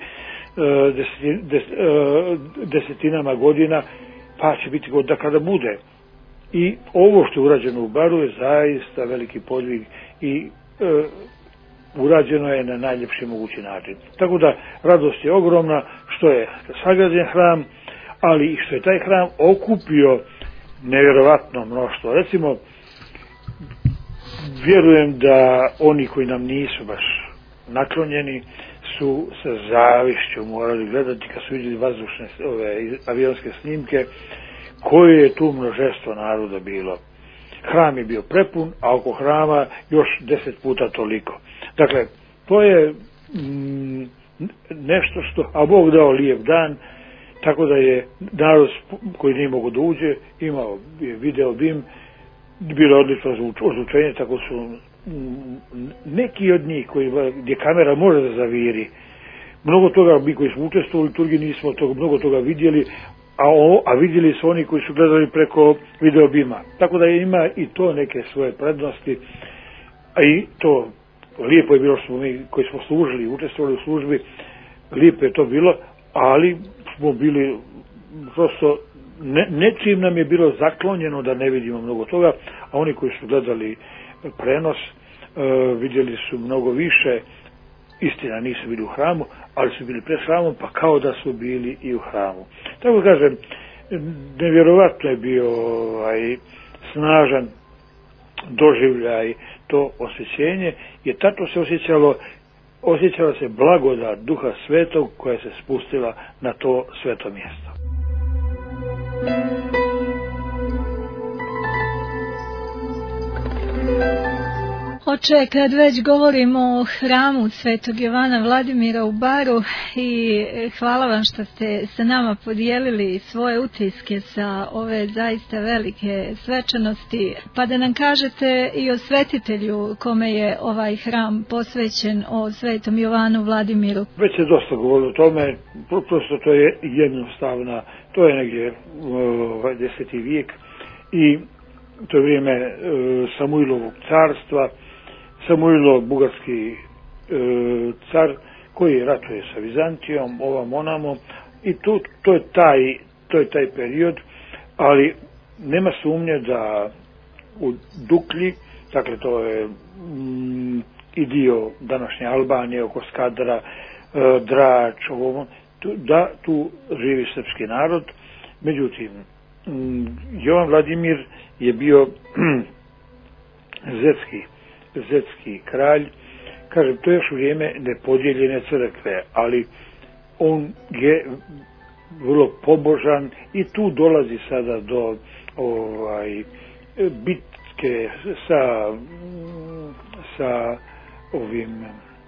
desetinama godina, pa će biti god da kada bude. I ovo što je urađeno u Baru je zaista veliki podvig i urađeno je na najljepši mogući način. Tako da radost je ogromna što je sagrađen hram, ali i što je taj hram okupio nevjerovatno mnoštvo. Recimo, vjerujem da oni koji nam nisu baš naklonjeni su sa zavišću morali gledati kad su vidjeli vazdušne avionske snimke koje je tu množestvo naroda bilo. Hram je bio prepun, a oko hrama još 10 puta toliko. Dakle, to je nešto što, a Bog dao lijep dan, tako da je narod koji nije mogo da uđe, imao je video bim, bilo odlično ozvučenje, tako su neki od njih gdje kamera može da zaviri. Mnogo toga mi koji smo učestvovali u liturgiji nismo mnogo toga vidjeli, a vidjeli su oni koji su gledali preko video bima. Tako da ima i to neke svoje prednosti, a i to lijepo je bilo što mi koji smo služili, učestvovali u službi, lijepo je to bilo, ali smo bili prosto nečim nam je bilo zaklonjeno da ne vidimo mnogo toga, a oni koji su gledali prenos vidjeli su mnogo više. Istina, nisu bili u hramu, ali su bili pred hramom, pa kao da su bili i u hramu. Tako kažem, nevjerovatno je bio snažan doživljaj to osjećenje, jer tačno se osjećala se blagodat Duha Svetog koja se spustila na to sveto mjesto. Oče, kad već govorimo o hramu Svetog Jovana Vladimira u Baru, i hvala vam što ste sa nama podijelili svoje utiske sa ove zaista velike svečanosti, pa da nam kažete i o svetitelju kome je ovaj hram posvećen, o Svetom Jovanu Vladimiru. Već je dosta govorilo o tome, prosto to je jednostavna, to je negdje 10. vijek i to je vrijeme Samuilovog carstva, Samuilo bugarski car koji ratuje sa Vizantijom, ovam onamo, i to je taj period, ali nema sumnje da u Duklji, dakle to je i dio današnje Albanije, oko Skadra, Drač, da tu živi srpski narod. Međutim, Jovan Vladimir je bio zetski kralj. Kažem, to je još u vrijeme nepodijeljene crkve, ali on je vrlo pobožan i tu dolazi sada do bitke sa ovim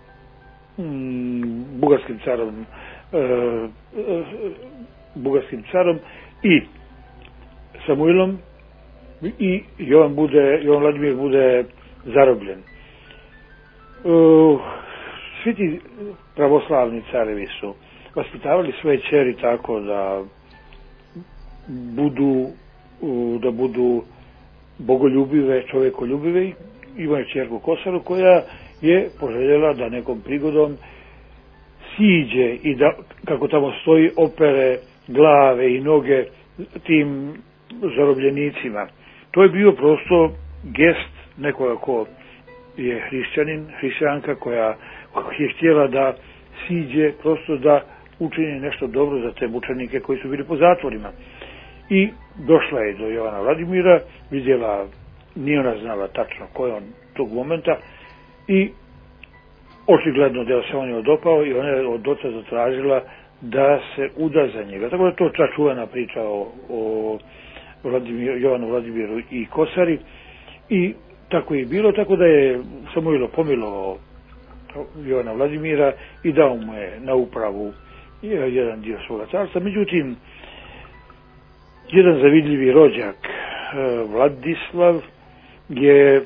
bugarskim carom i Samuilom, i Jovan Vladimir bude zarobljen. Svi ti pravoslavni carevi su vaspitavali svoje ćeri tako da budu bogoljubive, čovjekoljubive. Imaju ćerku Kosaru koja je poželjela da nekom prigodom siđe i da, kako tamo stoji, opere glave i noge tim zarobljenicima. To je bio prosto gest nekoga ko je hrišćanka koja je htjela da siđe, prosto da učini nešto dobro za te mučenike koji su bili po zatvorima. I došla je do Jovana Vladimira, vidjela, nije ona znala tačno ko je on tog momenta, i očigledno da se on je odopao i ona je od oca zatražila da se uda za njega. Tako da je to čuvena priča o Jovanu Vladimiru i Kosari, i tako je bilo, tako da je Samuilo pomilovao Jovana Vladimira i dao mu je na upravu jedan dio svoga carstva. Međutim, jedan zavidljivi rođak, Vladislav, je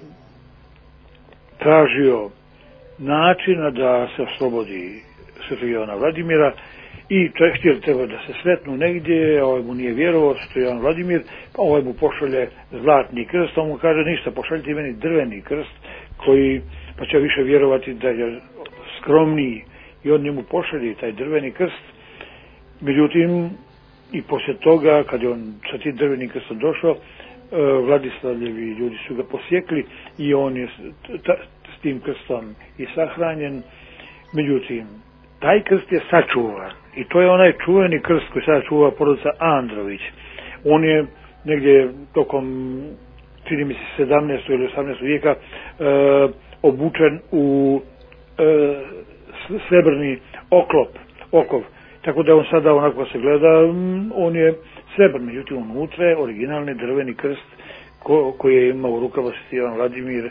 tražio načina da se oslobodi svetog Jovana Vladimira i htjeli treba da se sretnu negdje, ovaj mu nije vjerovao što je Jovan Vladimir, pa ovaj mu pošalje zlatni krst, on mu kaže ništa, pošaljite meni drveni krst pa će više vjerovati da je skromniji, i on njemu pošalje taj drveni krst. Međutim, i poslije toga, kad je on sa tim drvenim krstom došao, Vladislavljevi ljudi su ga posjekli i on je s tim krstom i sahranjen. Međutim, taj krst je sačuvan i to je onaj čuveni krst koji sada čuva porodica Andrović. On je negdje tokom, čini mi se, 17. ili 18. vijeka obučen u srebrni okov. Tako da on sada, onako se gleda, on je srebrn, međutim unutra je originalni drveni krst koji je imao u rukama Jovan Vladimir,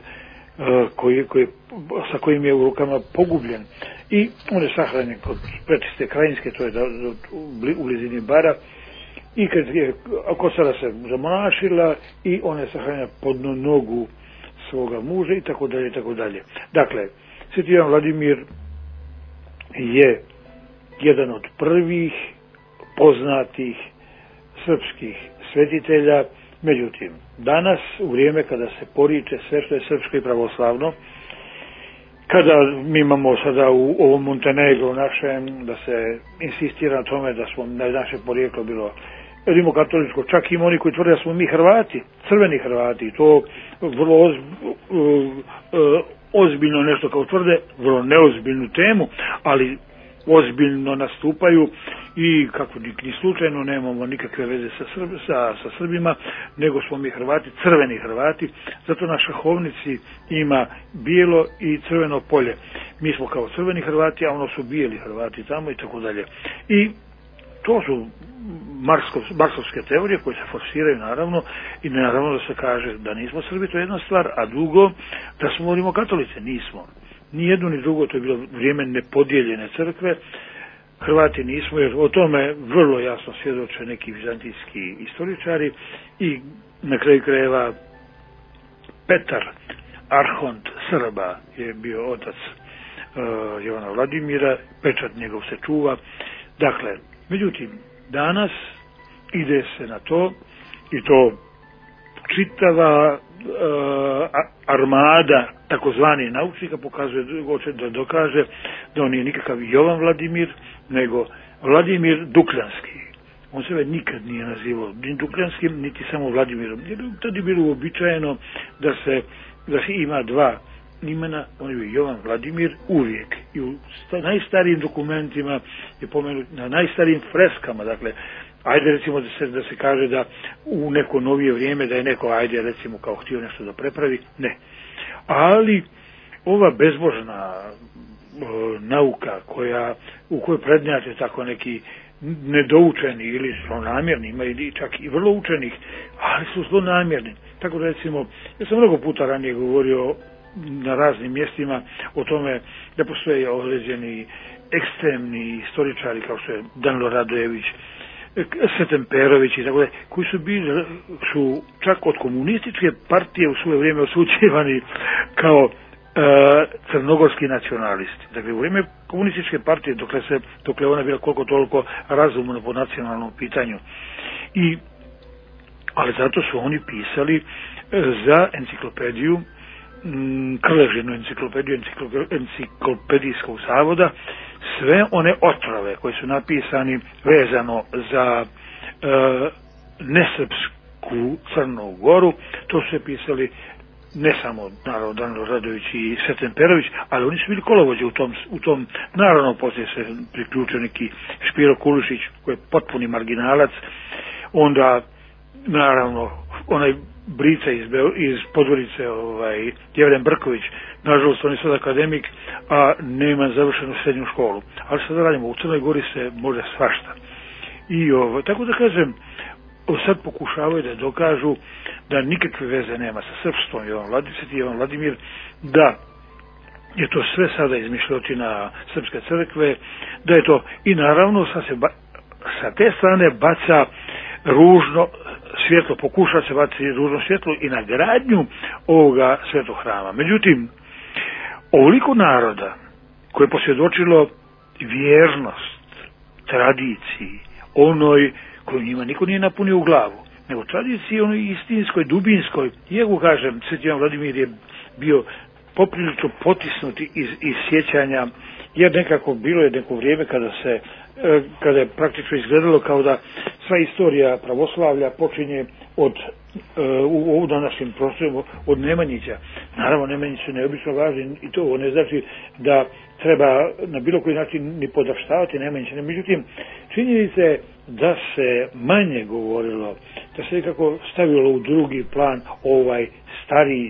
sa kojim je u rukama pogubljen. I on je sahranjen kod Prečiste Krajinske, to je u blizini Bara, i kad je Kosara se zamonašila i ona je sahranjena pod nogu svoga muža i tako dalje, tako dalje. Dakle, sveti Jovan Vladimir je jedan od prvih poznatih srpskih svetitelja. Međutim, danas, u vrijeme kada se poriče sve što je srpsko i pravoslavno, kada mi imamo sada u ovom Montenegru našem, da se insistira na tome da smo naše porijeklo bilo rimokatoličko, čak ima oni koji tvrde da smo mi Hrvati, crveni Hrvati, i to vrlo ozbiljno nešto kao tvrde, vrlo neozbiljnu temu, ali ozbiljno nastupaju i kako ni slučajno nemamo nikakve veze sa Srbima, nego smo mi Hrvati, crveni Hrvati, zato na šahovnici ima bijelo i crveno polje. Mi smo kao crveni Hrvati, a ono su bijeli Hrvati tamo i tako dalje. I to su marksovske teorije koje se forsiraju, naravno, i naravno da se kaže da nismo Srbi, to je jedna stvar, a drugo, da smo rimokatolice, nismo. Ni jedno ni drugo, to je bilo vrijeme nepodijeljene crkve. Hrvati nismo, jer o tome vrlo jasno svjedoče neki vizantijski istoričari, i na kraju krajeva Petar, arhont Srba, je bio otac Jovana Vladimira, pečat njegov se čuva. Dakle, međutim, danas ide se na to, i to čitava armada takozvani naučnika pokazuje, hoće da dokaže da on nije nikakav Jovan Vladimir, nego Vladimir Dukljanski. On sebe nikad nije nazivao ni Dukljanskim, niti samo Vladimirom. Jer tad je bilo uobičajeno da se ima dva imena, on je Jovan Vladimir uvijek. I u najstarijim dokumentima je pomenut, na najstarijim freskama, dakle, ajde recimo da se kaže da u neko novije vrijeme da je neko, ajde recimo kao htio nešto da prepravi, ne. Ali ova bezbožna nauka u kojoj prednjače tako neki nedoučeni ili zlonamjerni, ima i čak i vrlo učenih, ali su zlonamjerni. Tako da recimo, ja sam mnogo puta ranije govorio na raznim mjestima o tome da postoje određeni ekstremni istoričari kao što je Danilo Radojević, Sreten Perović i tako da, koji su čak od komunističke partije u svoje vrijeme osuđivani kao crnogorski nacionalisti. Dakle, u vrijeme komunističke partije, dokle ona bila koliko toliko razumna po nacionalnom pitanju. Ali zato su oni pisali za enciklopediju, Krležinu enciklopediju enciklopedijskog zavoda, sve one otrove koje su napisani vezano za nesrpsku Crnu Goru, to su se pisali ne samo naravno Danilo Radojević i Sreten Perović, ali oni su bili kolovođe u tom naravno poslije se priključio neki Špiro Kulušić koji je potpuni marginalac, onda naravno onaj Brica iz Podgorice, Jevren Brković, nažalost on je sad akademik, a nema završenu srednju školu. Ali sad radimo, u Crnoj Gori se može svašta. Tako da kažem, sad pokušavaju da dokažu da nikakve veze nema sa srpstvom Jovan Vladimir, da je to sve sada izmišljotina Srpske crkve, da je to i naravno sa te strane baca ružno svjetlo, pokuša se baciti ružno svjetlo i na gradnju ovoga svetog hrama. Međutim, ovoliko naroda koje je posvjedočilo vjernost tradiciji, onoj koju njima niko nije napunio u glavu, nego tradiciji onoj istinskoj, dubinskoj. Iako kažem, Sveti Jovan Vladimir je bio poprilično potisnuti iz sjećanja, jer nekako bilo je neko vrijeme kada je praktično izgledalo kao da sva istorija pravoslavlja počinje u današnjim prostorima od Nemanjića. Naravno, Nemanjić su neobično važni i to ne znači da treba na bilo koji način ni podaštavati Nemanjića. Međutim, činjenica je da se manje govorilo, da se nekako stavilo u drugi plan ovaj stari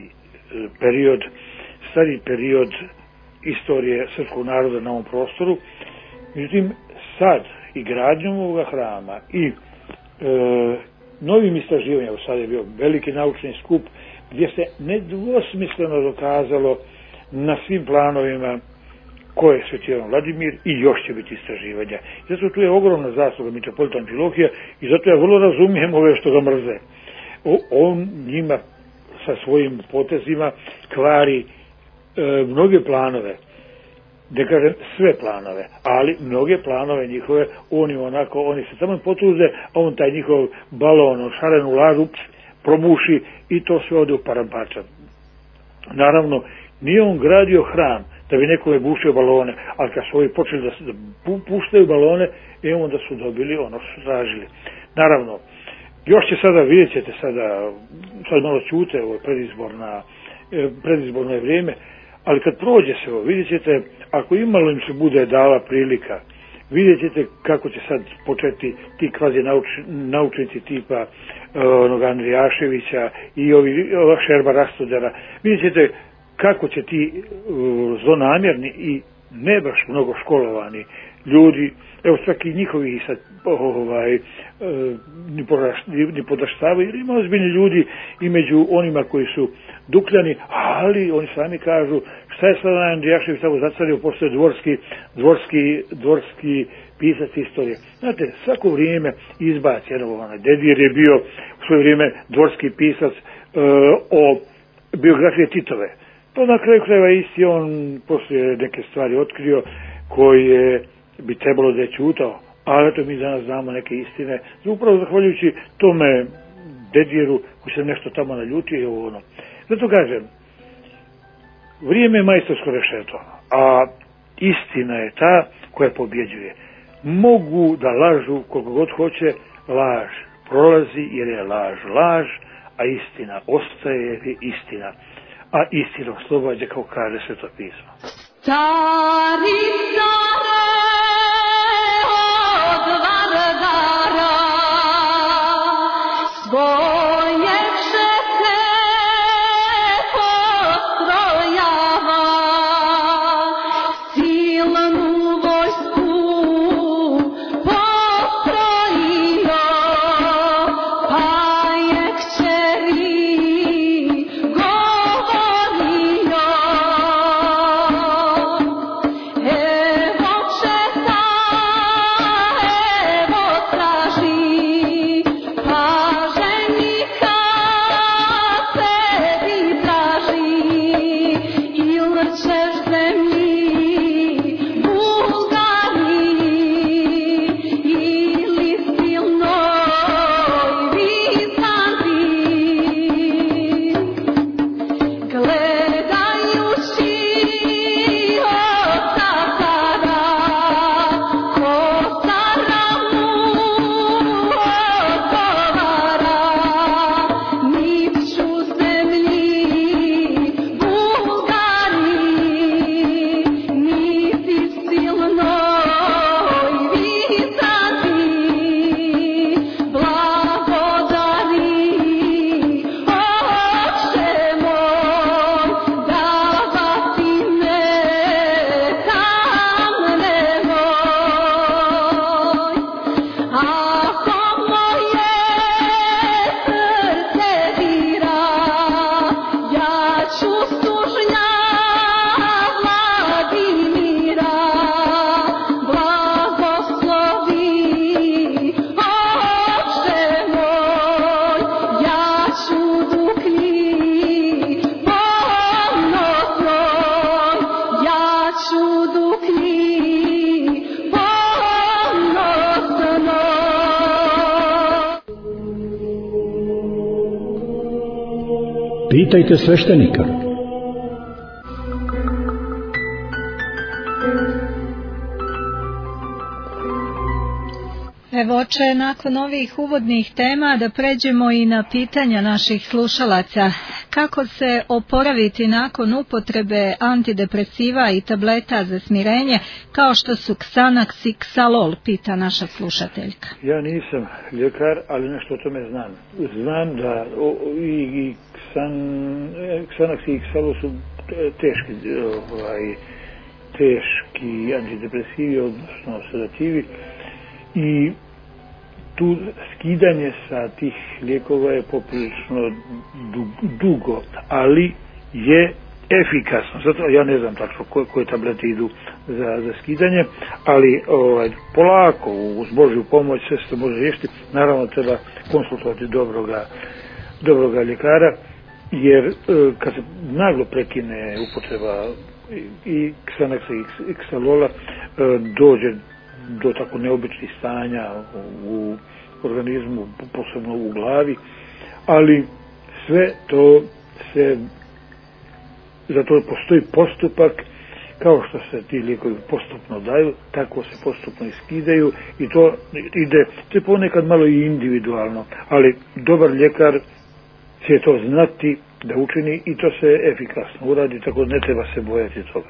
period istorije srpskog naroda na ovom prostoru. Međutim, sad i gradnjom ovoga hrama i novim istraživanjem, sad je bio veliki naučni skup gdje se nedvosmisleno dokazalo na svim planovima ko je Sveti Jovan Vladimir i još će biti istraživanja. Zato tu je ogromna zasluga mitropolita Amfilohija i zato ja vrlo razumijem ove što ga mrze. On njima sa svojim potezima kvari mnoge planove, da kažem sve planove, ali mnoge planove njihove, oni se samo potrude, a on taj njihov balon, šarenu lažu probuši i to sve ode u parampača. Naravno, nije on gradio hram da bi nekome bušio balone, ali kad su ovi počeli da puštaju balone, onda su dobili ono što su tražili. Naravno, još će sada, vidjet ćete sad malo ćute, ovo je predizborno je vrijeme, ali kad prođe se ovo, vidjet ćete, ako imalo im se bude dala prilika, vidjet ćete kako će sad početi ti kvazi naučnici tipa Andrijaševića i Šerba Rastodera, vidjet ćete kako će ti zlonamjerni i ne baš mnogo školovani ljudi, evo svaki njihovi sad ni podaštavaju, jer ima ozbiljni ljudi i među onima koji su Dukljani, ali oni sami kažu šta je sad Andrijašević tako zacario, postoje dvorski pisac istorije. Znate, svako vrijeme izbaci, Dedir je bio u svoje vrijeme dvorski pisac o biografije Titove. Pa na kraju krajeva isti on poslije neke stvari otkrio koje bi trebalo da je ćutao, ali eto mi danas znamo neke istine, upravo zahvaljujući tome Dediru se nešto tamo naljutio i ovo ono. Zato kažem, vrijeme je majstorsko rešeto, a istina je ta koja pobjeđuje. Mogu da lažu koliko god hoće, laž prolazi jer je laž, a istina ostaje jer je istina. A istina oslobađa, kao kaže Sveto pismo. Stari care od Vardara svoje čete postrojava, silnu vojsku postrojio, pa je kćeri govorio. Evo četa, evo traži, pa ženika sebi traži, ili ćeš zemlji Bulgari, ili silnoj Vizantiji. Gledajući od Tatara, Kosara mu odgovara, niću zemlji Bulgari, niti silnoj Vizantiji. Blagodari, Oče moj, davati me tam nemoj. Ako moje srce dira, ja ću sužnja Vladimira blagoslovi. Oče moj, ja ću duklji ponosnoj, ja ću duklji ponosnoj. Pitajte sveštenika. Evo, oče, nakon ovih uvodnih tema da pređemo i na pitanja naših slušalaca. Kako se oporaviti nakon upotrebe antidepresiva i tableta za smirenje, kao što su Xanax i Xalol, pita naša slušateljka. Ja nisam ljekar, ali nešto o tome znam. Znam da i Xanax i Xalol su teški antidepresivi, odnosno sedativi, i tu skidanje sa tih lijekova je poprilično dugo, ali je efikasno. Zato ja ne znam tačno koje tablete idu za skidanje, ali polako, uz Božju pomoć, sve se to može riješiti. Naravno treba konsultovati dobroga ljekara, jer kad se naglo prekine upotreba i Xanaxa i Xalola, dođe do tako neobičnih stanja u organizmu, posebno u glavi, ali sve to za to postoji postupak. Kao što se ti lijekovi postupno daju, tako se postupno iskidaju, i to je ponekad malo i individualno, ali dobar ljekar će to znati da učini i to se efikasno uradi, tako da ne treba se bojati toga.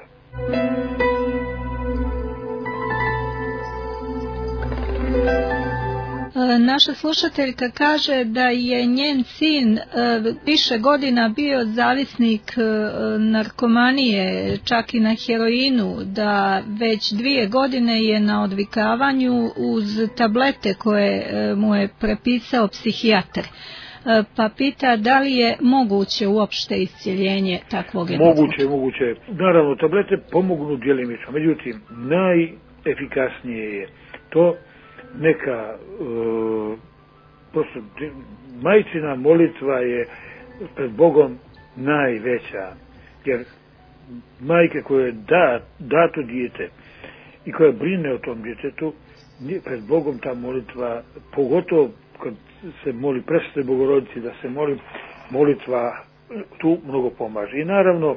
Naša slušateljka kaže da je njen sin više godina bio zavisnik narkomanije, čak i na heroinu, da već 2 godine je na odvikavanju uz tablete koje mu je prepisao psihijatar. Pa pita da li je moguće uopšte iscjeljenje takvog jednog slučaja. Moguće. Naravno, tablete pomognu djelimično, međutim, najefikasnije je to neka majčina molitva je pred Bogom najveća, jer majke koje dato dijete i koja brine o tom djetetu, pred Bogom ta molitva, pogotovo kad se moli Presvetoj Bogorodici, da se moli, molitva tu mnogo pomaže. I naravno,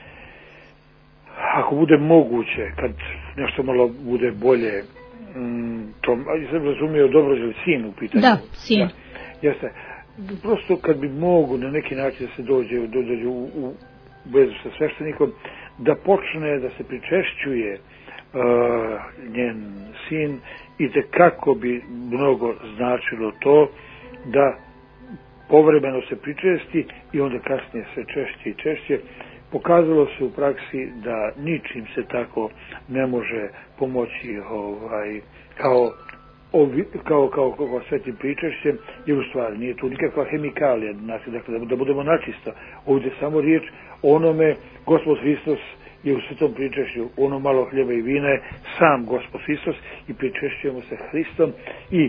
ako bude moguće, kad nešto malo bude bolje, to sam razumio dobro, je li sin u pitanju? Da, sin. Da, jeste. Prosto kad bi mogu na neki način da se dođe u vezu sa sveštenikom, da počne da se pričešćuje njen sin, i kako bi mnogo značilo to da povremeno se pričesti i onda kasnije sve češće i češće. Pokazalo se u praksi da ničim se tako ne može pomoći kao svetim pričešćem, jer u stvari nije tu nikakva hemikalija, znači, dakle, da budemo načisto. Ovdje je samo riječ o onome, Gospod Hristos je u svetom pričešću, ono malo hljeba i vina je sam Gospod Hristos i pričešćujemo se Hristom i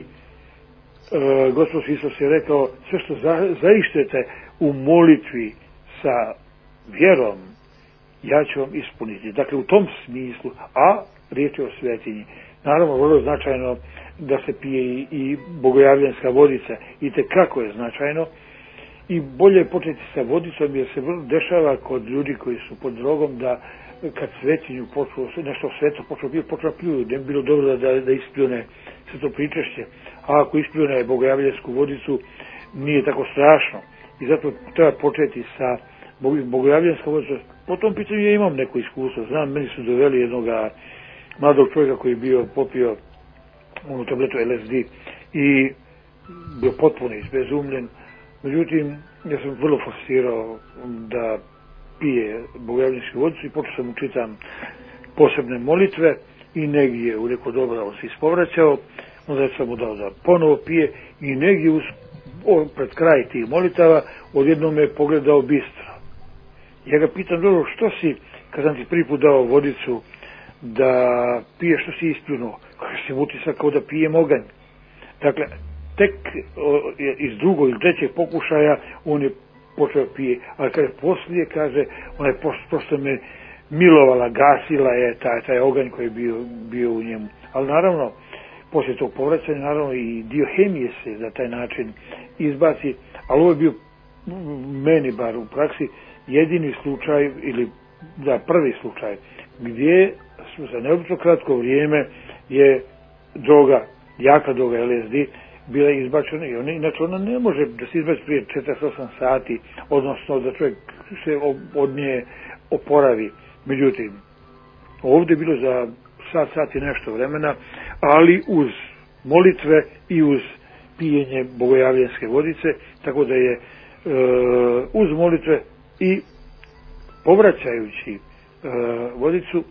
Gospod Hristos je rekao, sve što zaištete u molitvi sa vjerom, ja ću vam ispuniti. Dakle, u tom smislu, a riječ je o svetinji. Naravno, vrlo značajno da se pije i bogojavljanska vodica, i tekako je značajno, i bolje je početi sa vodicom, jer se vrlo dešava kod ljudi koji su pod drogom da kad svetinju počnu, nešto sveto počnu pljuju, ne bi bilo dobro da ispljune se to pričešće, a ako ispljune bogojavljansku vodicu nije tako strašno, i zato treba početi sa bogojavljanskom vodicom. Po tom pitanju ja imam neko iskustvo, znam, meni su doveli jednog mladog čovjeka koji je bio popio onu tabletu LSD i bio potpuno izbezumljen. Međutim, ja sam vrlo forsirao da pije bogojavljansku vodicu i počeo sam mu čitam posebne molitve i negdje u neko dobro on se ispovraćao, onda sam mu dao da ponovo pije i negdje pred kraj tih molitava odjednom me pogledao bistro. Ja ga pitam, dobro, što si, kad sam ti prvi put dao vodicu da piješ, što si ispljunuo? Kaže, sam utisak kao da pijem oganj. Dakle, tek iz drugog ili trećeg pokušaja on je počeo pije, ali kada poslije, kaže, ona je prosto me milovala, gasila je taj oganj koji je bio u njemu. Ali naravno, poslije tog povraćanja, naravno i dio hemije se na taj način izbaci, ali ovo je bio meni bar u praksi jedini slučaj, ili da, prvi slučaj, gdje za neobično kratko vrijeme je droga, jaka droga LSD, bila izbačena, i inače ona ne može da se izbaci prije 48 sati, odnosno da čovjek se od nje oporavi. Međutim, ovdje je bilo za sat i nešto vremena, ali uz molitve i uz pijenje bogojavljanske vodice, tako da je uz molitve i povraćajući vodicu,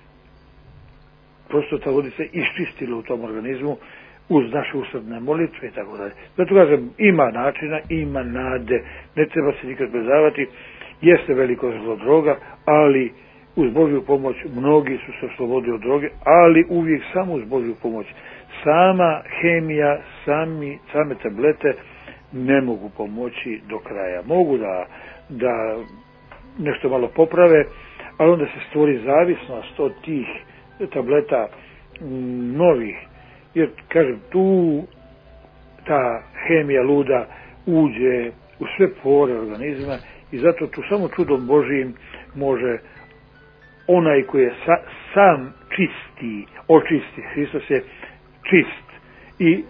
prosto ta vodica iščistila u tom organizmu uz naše usrdne molitve i tako dalje. Zato kažem, ima načina, ima nade, ne treba se nikad bezavati, jeste veliko zlo droga, ali uz Božju pomoć mnogi su se oslobodili od droge, ali uvijek samo uz Božju pomoć. Sama hemija, same tablete ne mogu pomoći do kraja. Mogu da nešto malo poprave, ali onda se stvori zavisnost od tih tableta novih. Jer, kažem, tu ta hemija luda uđe u sve pore organizma i zato tu samo čudom Božijim može onaj koji je sam čisti, očisti. Hristos je čist. I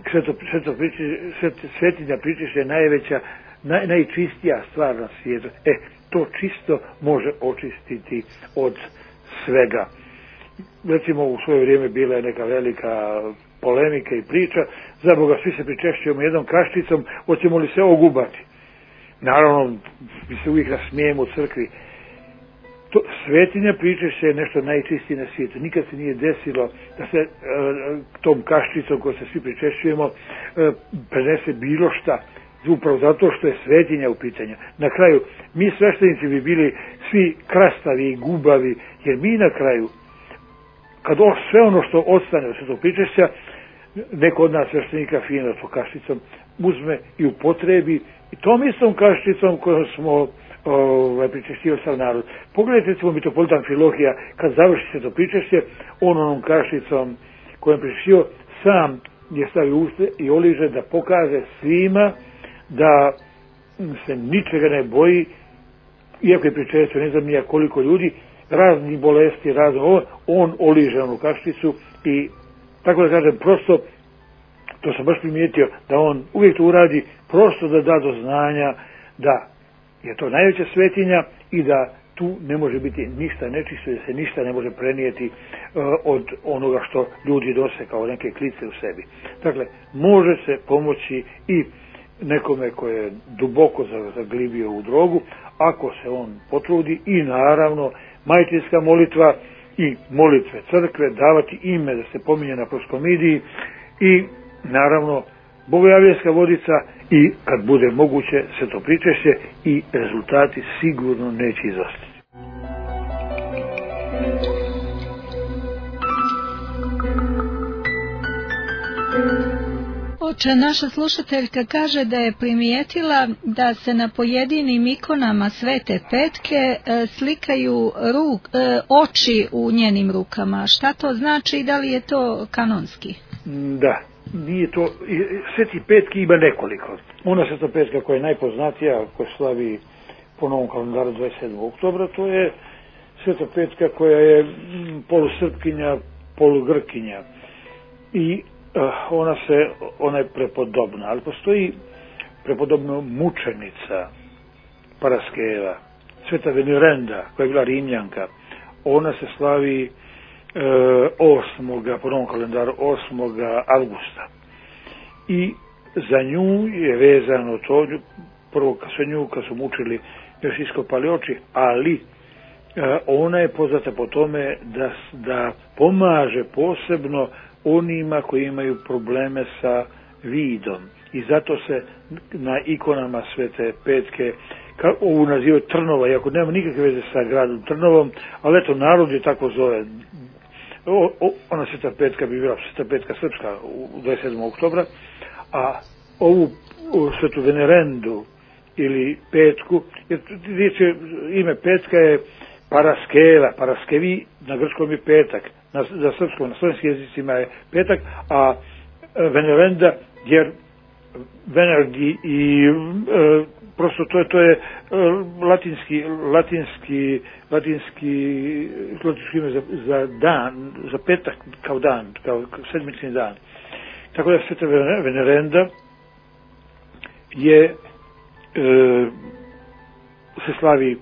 svetinja pričešća je najveća, najčistija stvar na svijetu. To čisto može očistiti od svega. Recimo, u svoje vrijeme bila je neka velika polemika i priča, za Boga svi se pričešćujemo jednom kaščicom, hoćemo li se ogubati? Naravno, mi se uvijek nasmijemo u crkvi. Svetinja pričešća je nešto najčistije na svijetu. Nikad se nije desilo da se tom kaščicom koju se svi pričešćujemo prenese bilo šta, upravo zato što je svetinja u pitanju. Na kraju, mi sveštenici bi bili svi krastavi i gubavi, jer mi na kraju, kad sve ono što ostane od svetog pričešća, neko od nas sveštenika fino to kaščicom uzme i upotrebi i tom istom kaščicom kojom smo pričešćivali sav narod. Pogledajte, recimo, mitropolitan Filohija, kad završi se to pričešće, on onom kaščicom kojom pričešćio sam je stavi uste i oliže da pokaže svima da se ničega ne boji, iako je pričesto ne znam nija koliko ljudi, razni bolesti, razno, on oliže onu kaščicu i tako da kažem, prosto, to sam baš primijetio, da on uvijek to uradi, prosto da da do znanja da je to najveća svetinja i da tu ne može biti ništa nečisto, da se ništa ne može prenijeti od onoga što ljudi nose kao neke klice u sebi. Dakle, može se pomoći i nekome koje je duboko zaglibio u drogu, ako se on potrudi i naravno majčinska molitva i molitve crkve, davati ime da se pominje na proskomidiji i naravno bogojavljenska vodica i kad bude moguće se to pričešće i rezultati sigurno neće izostati. Oče, naša slušateljka kaže da je primijetila da se na pojedinim ikonama Svete Petke slikaju oči u njenim rukama. Šta to znači i da li je to kanonski? Da, nije to. Sveti Petki ima nekoliko. Ona Sveta Petka koja je najpoznatija, koja slavi po novom kalendaru 27. oktobra, to je Sveta Petka koja je polusrpkinja, polugrkinja. I ona je prepodobna, ali postoji prepodobna mučenica Paraskeva, Sveta Venerenda, koja je bila Rimljanka. Ona se slavi 8. po novom kalendaru 8. avgusta. I za nju je vezano to, prvo kad su mučili, još iskopali oči, ali ona je poznata po tome da pomaže posebno onima koji imaju probleme sa vidom. I zato se na ikonama Svete Petke ovu nazivaju Trnova, iako nema nikakve veze sa gradom Trnovom, ali eto, narod je tako zove. Ona Sveta Petka bi bila Sveta Petka srpska u 27. oktobra, a ovu Svetu Venerendu ili Petku, jer ime Petka je Paraskeva, Paraskevi na grčkom je petak, na srpskom, na slovenskim jezicima je petak, a Venerenda, jer Venerdi i prosto to je latinski ime za dan, za petak kao dan, kao sedmični dan. Tako da Sveta Venerenda je se slavi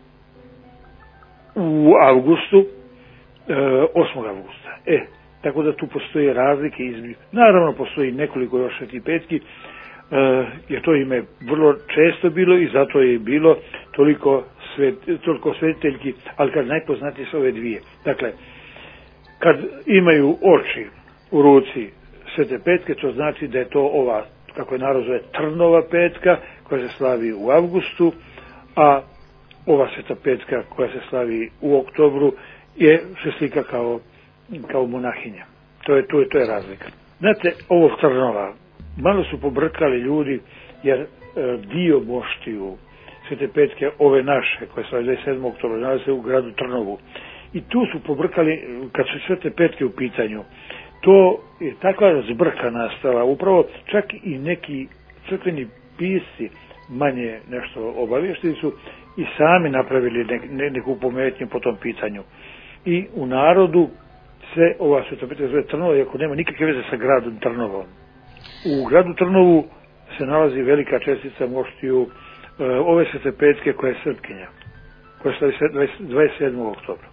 u avgustu, 8. avgusta. Tako da tu postoje razlike između. Naravno postoji nekoliko još Svetih Petki, jer to ime vrlo često bilo i zato je bilo toliko svetiteljki, ali kad najpoznatije su ove dvije. Dakle, kad imaju oči u ruci Svete Petke, to znači da je to ova, kako je narod zove, Trnova petka, koja se slavi u avgustu, a ova Sveta Petka koja se slavi u oktobru se slika kao monahinja. To je razlika. Znate, ovo Trnova, malo su pobrkali ljudi, jer dio moštiju Svete Petke, ove naše, koje slavi 27. oktobra, nalaze se u gradu Trnovu. I tu su pobrkali, kad su Svete Petke u pitanju, to je takva zbrka nastala, upravo čak i neki crkveni pisci manje nešto obavješteni su i sami napravili neku pometnju po tom pitanju. I u narodu se ova Sveta Petka zove Trnova, iako nema nikakve veze sa gradom Trnovom. U gradu Trnovu se nalazi velika čestica moštiju ove Svete Petke koja je srpkinja, koja slavi 27. oktobra.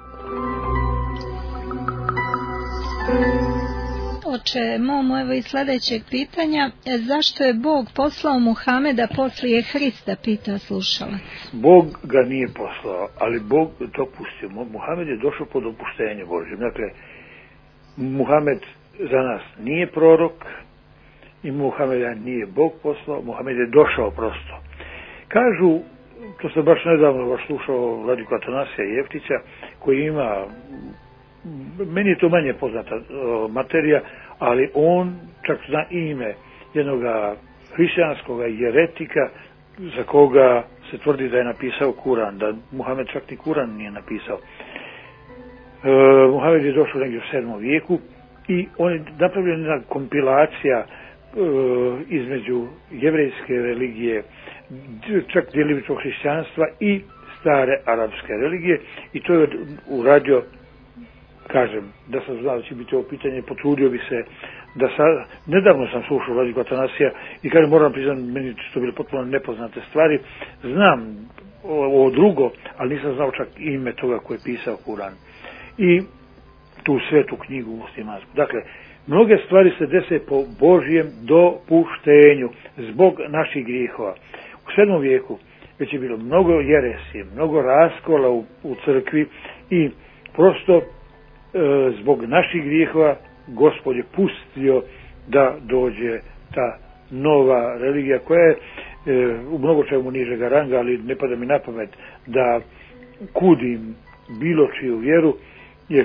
Oče, momo evo i sljedećeg pitanja. Zašto je Bog poslao Muhameda poslije Hrista, pita slušalac. Bog ga nije poslao, ali Bog dopustio. Muhamed je došao po dopuštenju Božjem. Dakle, Muhamed za nas nije prorok i Muhameda nije Bog poslao, Muhamed je došao prosto. Kažu, to sam baš nedavno slušao vladiku Atanasija Jeftića, koji ima, meni je to manje poznata materija, ali on čak zna ime jednoga hrišćanskog jeretika za koga se tvrdi da je napisao Kuran, da Muhamed čak ni Kuran nije napisao. Muhamed je došao negdje u 7. vijeku i on je napravljena kompilacija između jevrejske religije, čak djelomično hrišćanstva i stare arapske religije, i to je uradio, kažem, da sam znao da će biti ovo pitanje, potrudio bi se da sad, nedavno sam slušao Vladiku Atanasija i kažem, moram priznati, meni su to bile potpuno nepoznate stvari, znam ovo drugo, ali nisam znao čak ime toga koje je pisao Kuran i tu svetu knjigu muslimansku. Dakle, mnoge stvari se dese po Božjem dopuštenju zbog naših grijehova. U 7. vijeku već je bilo mnogo jeresije, mnogo raskola u crkvi i prosto zbog naših grijehova Gospod je pustio da dođe ta nova religija koja je u mnogo čemu nižega ranga, ali ne pada mi na pamet da kudim bilo čiju vjeru, jer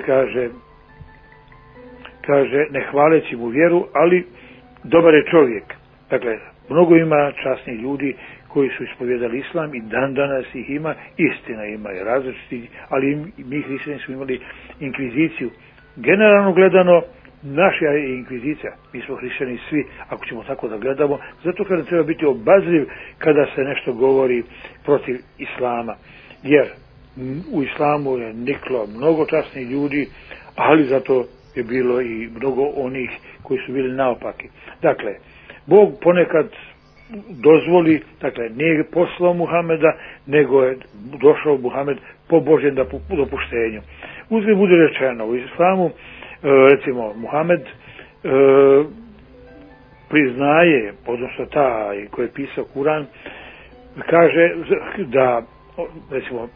kaže ne hvaleći mu vjeru, ali dobar je čovjek. Dakle, mnogo ima časnih ljudi koji su ispovjedali islam i dan danas ih ima, istina ima i različiti, ali mi hrišćani smo imali inkviziciju. Generalno gledano, naša je inkvizicija, mi smo hrišćani svi, ako ćemo tako da gledamo, zato kada treba biti obazriv kada se nešto govori protiv islama, jer u islamu je niklo mnogo časnih ljudi, ali zato je bilo i mnogo onih koji su bili naopaki. Dakle, Bog ponekad dozvoli, dakle, nije poslao Muhameda, nego je došao Muhamed po Božjem dopuštenju. Uzgled bude rečeno, u islamu, recimo, Muhamed priznaje, odnosno taj koji je pisao Kuran, kaže da, recimo,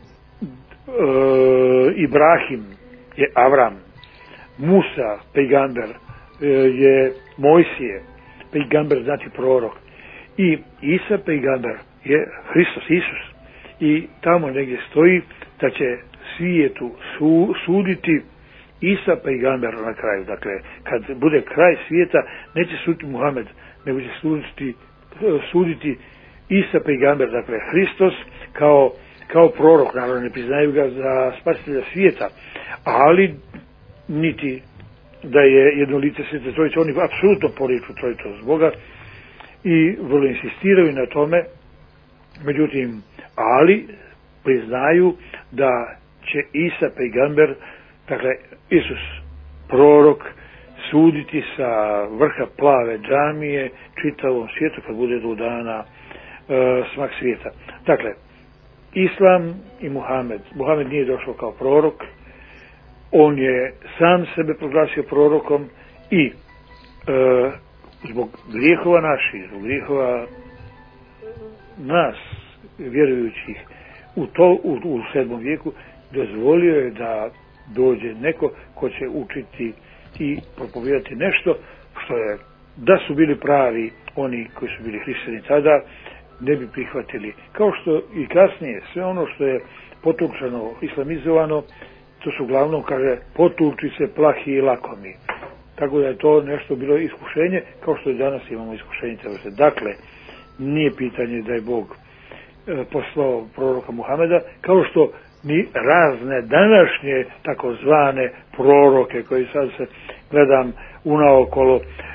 Ibrahim je Avram, Musa, pejgamber, je Mojsije, pejgamber znači prorok, i Isa pejgamber je Hristos, Isus, i tamo negdje stoji da će svijetu suditi Isa pejgamber na kraju. Dakle, kad bude kraj svijeta, neće suditi Muhammed, nego će suditi Isa pejgamber, dakle Hristos kao prorok, naravno ne priznaju ga za spasitelja svijeta, ali niti da je jedno lice Svete Trojice, oni apsolutno poriču trojitost Boga i vrlo insistiraju na tome, međutim, ali priznaju da će Isa pejgamber, dakle Isus prorok, suditi sa vrha plave džamije čitavom svijetu kad bude do dana smak svijeta. Dakle, Islam i Muhammed. Muhammed nije došao kao prorok, on je sam sebe proglasio prorokom i zbog grijehova naših, zbog grijehova nas, vjerujućih u 7. vijeku, dozvolio je da dođe neko ko će učiti i propovijedati nešto što je, da su bili pravi oni koji su bili hrišćani tada, ne bi prihvatili. Kao što i kasnije, sve ono što je potučeno, islamizovano, to su uglavnom, kaže, potučice, plahi i lakomi. Tako da je to nešto bilo iskušenje, kao što i danas imamo iskušenje. Dakle, nije pitanje da je Bog poslao proroka Muhameda, kao što ni razne današnje takozvane proroke koji sad se gledam unaokolo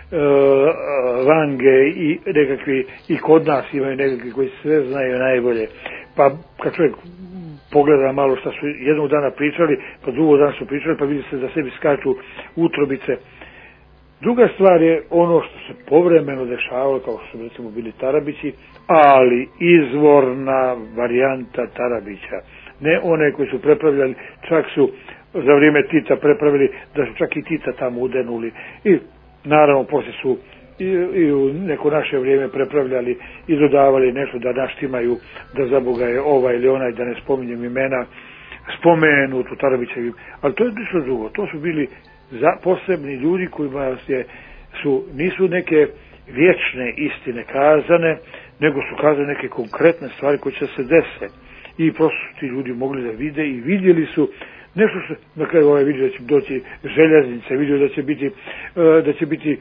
vange i nekakvi i kod nas imaju nekakvi koji sve znaju najbolje, pa kad čovjek pogleda malo što su jednog dana pričali, pa drugog dana su pričali, pa vidi se da sebi skaču utrobice. Druga stvar je ono što se povremeno dešavalo, kao što su recimo bili Tarabići, ali izvorna varijanta Tarabića, ne one koji su prepravljali, čak su za vrijeme Tita prepravili da su čak i Tita tamo udenuli i naravno poslije su i u neko naše vrijeme prepravljali i dodavali nešto da naštimaju, da za Boga je ovaj ili onaj, da ne spominjem imena, spomenut u Tarabićevim, ali to je ništa drugo, to su bili posebni ljudi kojima nisu neke vječne istine kazane, nego su kazane neke konkretne stvari koje će se desiti. I prosto su ti ljudi mogli da vide i vidjeli su nešto što, na kraju vidio da će doći željeznice, vidio da će biti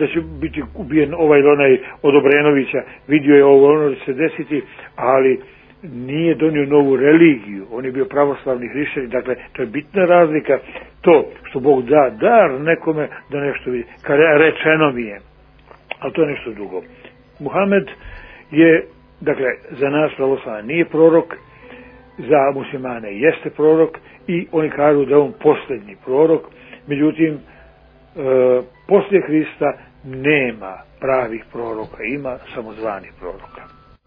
ubijen ovaj ili onaj od Obrenovića, vidio je ovo ono da će se desiti, ali nije donio novu religiju, on je bio pravoslavni hrišćanin, dakle to je bitna razlika, to što Bog da dar nekome da nešto vidi, kada rečeno mi je, ali to je nešto drugo. Muhamed je, dakle, za nas pravoslavne nije prorok, za muslimane jeste prorok i oni kažu da je on posljednji prorok, međutim, poslije Hrista nema pravih proroka, ima samozvanih proroka.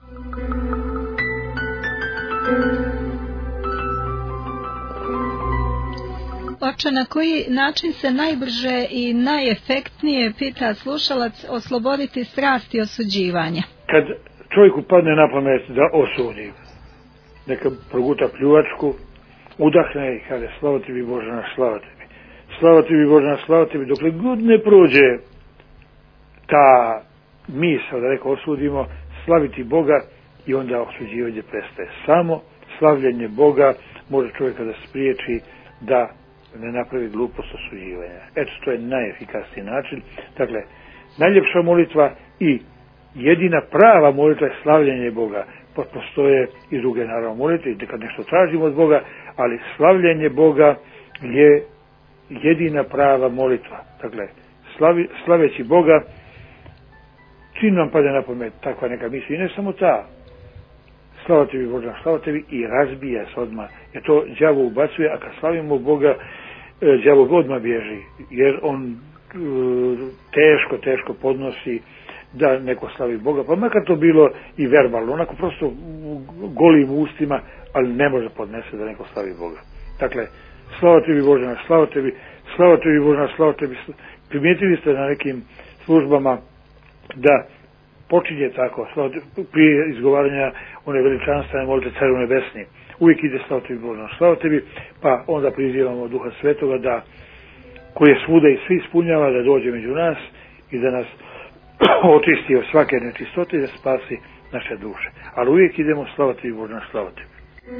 Oče, na koji način se najbrže i najefektnije, pita slušalac, osloboditi strasti osuđivanja? Kad čovjeku padne na pamet da osudi, neka proguta pljuvačku, udahne i kaže slava tebi Bože naš, slava tebi. Slava tebi Bože naš, slava tebi, dokle god ne prođe ta misao da neko osudimo, slaviti Boga i onda osuđivanje prestaje. Samo slavljenje Boga može čovjeka da spriječi da ne napravi glupost osuđivanja. Eto, to je najefikasniji način. Dakle, najljepša molitva i jedina prava molitva je slavljenje Boga. Pa postoje i druge naravno molitve, kad nešto tražimo od Boga, ali slavljenje Boga je jedina prava molitva. Dakle, slaveći Boga, čim nam pade na pamet takva neka misli, i ne samo ta, slava tebi Bože, slava tebi, i razbija se odmah, jer to đavo ubacuje, a kad slavimo Boga, đavo odmah bježi, jer on teško podnosi da neko slavi Boga, pa makar to bilo i verbalno, onako prosto golim ustima, ali ne može podnese da neko slavi Boga. Dakle, slava tebi Bože naš, slava tebi Bože naš, slava tebi. Primijetili ste na nekim službama da počinje tako, prije izgovaranja one veličanstvene molitve Caru nebesni, uvijek ide slava tebi Bože naš, slava tebi, pa onda prizivamo Duha Svetoga da, koji je svuda i svi ispunjava, da dođe među nas i da nas očisti od svake nečistote i da spasi naše duše. Ali uvijek idemo slava tebi Bože naš, slava tebi.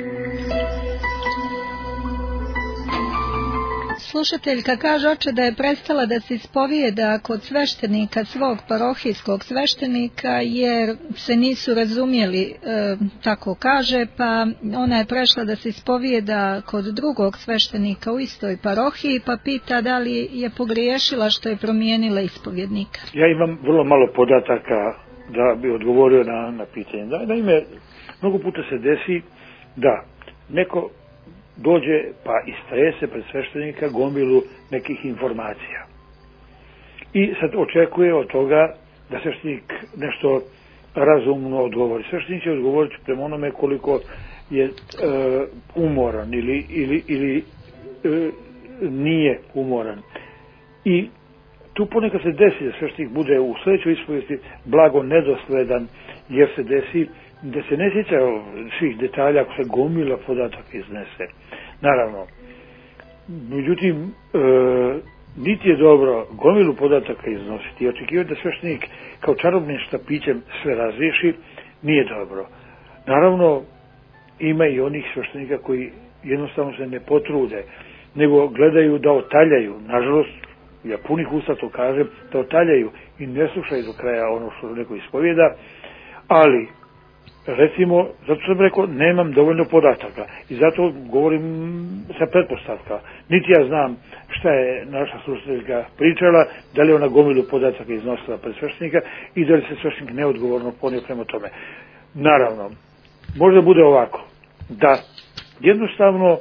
Slušateljka kaže, oče, da je prestala da se ispovijeda kod sveštenika, svog parohijskog sveštenika, jer se nisu razumjeli, tako kaže, pa ona je prešla da se ispovijeda kod drugog sveštenika u istoj parohiji, pa pita da li je pogriješila što je promijenila ispovjednika. Ja imam vrlo malo podataka da bi odgovorio na pitanje. Naime, mnogo puta se desi da neko dođe pa istrese pred sveštenika gomilu nekih informacija. I sad očekuje od toga da sveštenik nešto razumno odgovori. Sveštenik će odgovoriti prema onome koliko je umoran ili nije umoran. I tu ponekad se desi da sveštenik bude u sljedećoj ispovijesti blago nedosledan, jer se desi da se ne sjeća svih detalja ako se gomila podataka iznese. Naravno, međutim, niti je dobro gomilu podataka iznositi i očekivati da sveštenik kao čarobnim štapićem sve razriješi, nije dobro. Naravno, ima i onih sveštenika koji jednostavno se ne potrude, nego gledaju da otaljaju. Nažalost, ja punih usta to kažem, da otaljaju i ne slušaju do kraja ono što neko ispovijeda, ali recimo, zato sam rekao, nemam dovoljno podataka i zato govorim sa pretpostavka. Niti ja znam šta je naša slušateljka pričala, da li je ona gomilu podataka iznosila pred sveštenika i da li se sveštenik neodgovorno ponio prema tome. Naravno, možda bude ovako, da jednostavno,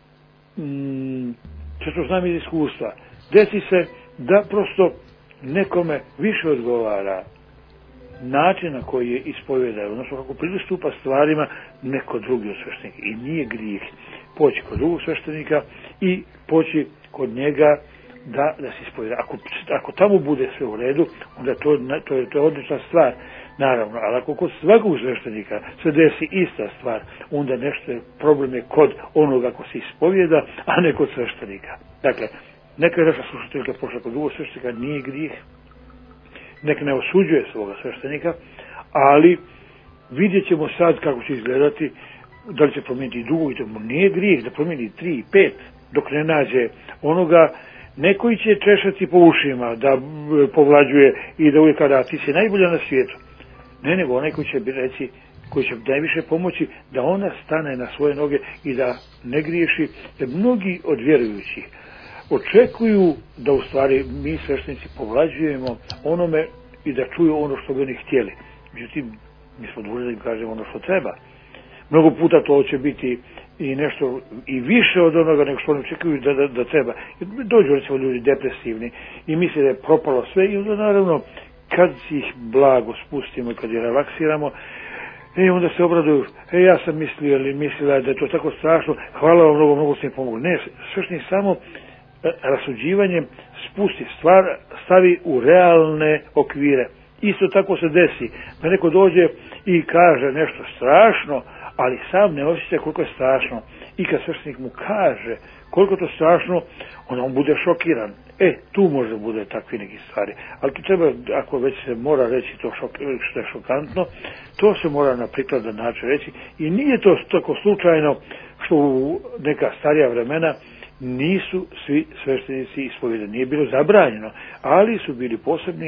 što znam iz iskustva, desi se da prosto nekome više odgovara način na koji je ispovjedao, odnosno kako pristupa stvarima neko drugi od sveštenika. I nije grijeh poći kod drugog sveštenika i poći kod njega da se ispovjeda. Ako tamo bude sve u redu, onda to je odlična stvar, naravno, ali ako kod svakog sveštenika se desi ista stvar, onda nešto je problem je kod onoga ko se ispovjeda, a ne kod sveštenika. Dakle, neka je naša slušateljka pošla kod drugog sveštenika, nije grijeh, nek ne osuđuje svoga sveštenika, ali vidjet ćemo sad kako će izgledati, da li će promijeniti drugog, i to nije grijeh da promijeni 3 i 5 dok ne nađe onoga. Neko će češati po ušima, da povlađuje i da uvijek kada ti si najbolja na svijetu. Ne, nego onaj koji će reći koji će najviše pomoći da ona stane na svoje noge i da ne griješi, jer mnogi od vjerujućih očekuju da u stvari mi sveštenici povlađujemo onome i da čuju ono što bi oni htjeli. Međutim, mi smo dužni da im kažemo ono što treba. Mnogo puta to će biti i nešto i više od onoga nego što oni očekuju da treba. Dođu recimo ljudi depresivni i misle da je propalo sve i onda naravno kad ih blago spustimo i kad ih relaksiramo, onda se obraduju, ja sam mislio ili mislila da je to tako strašno, hvala vam mnogo ste mi pomogli. Ne, svešteni samo rasuđivanjem spusti stvar, stavi u realne okvire. Isto tako se desi da neko dođe i kaže nešto strašno, ali sam ne osjeća koliko je strašno. I kad sveštenik mu kaže koliko je to strašno, on bude šokiran. Tu možda bude takvi neki stvari. Ali to treba, ako već se mora reći to što je šokantno, to se mora na prikladan način reći. I nije to tako slučajno što u neka starija vremena nisu svi sveštenici ispovijedani. Nije bilo zabranjeno, ali su bili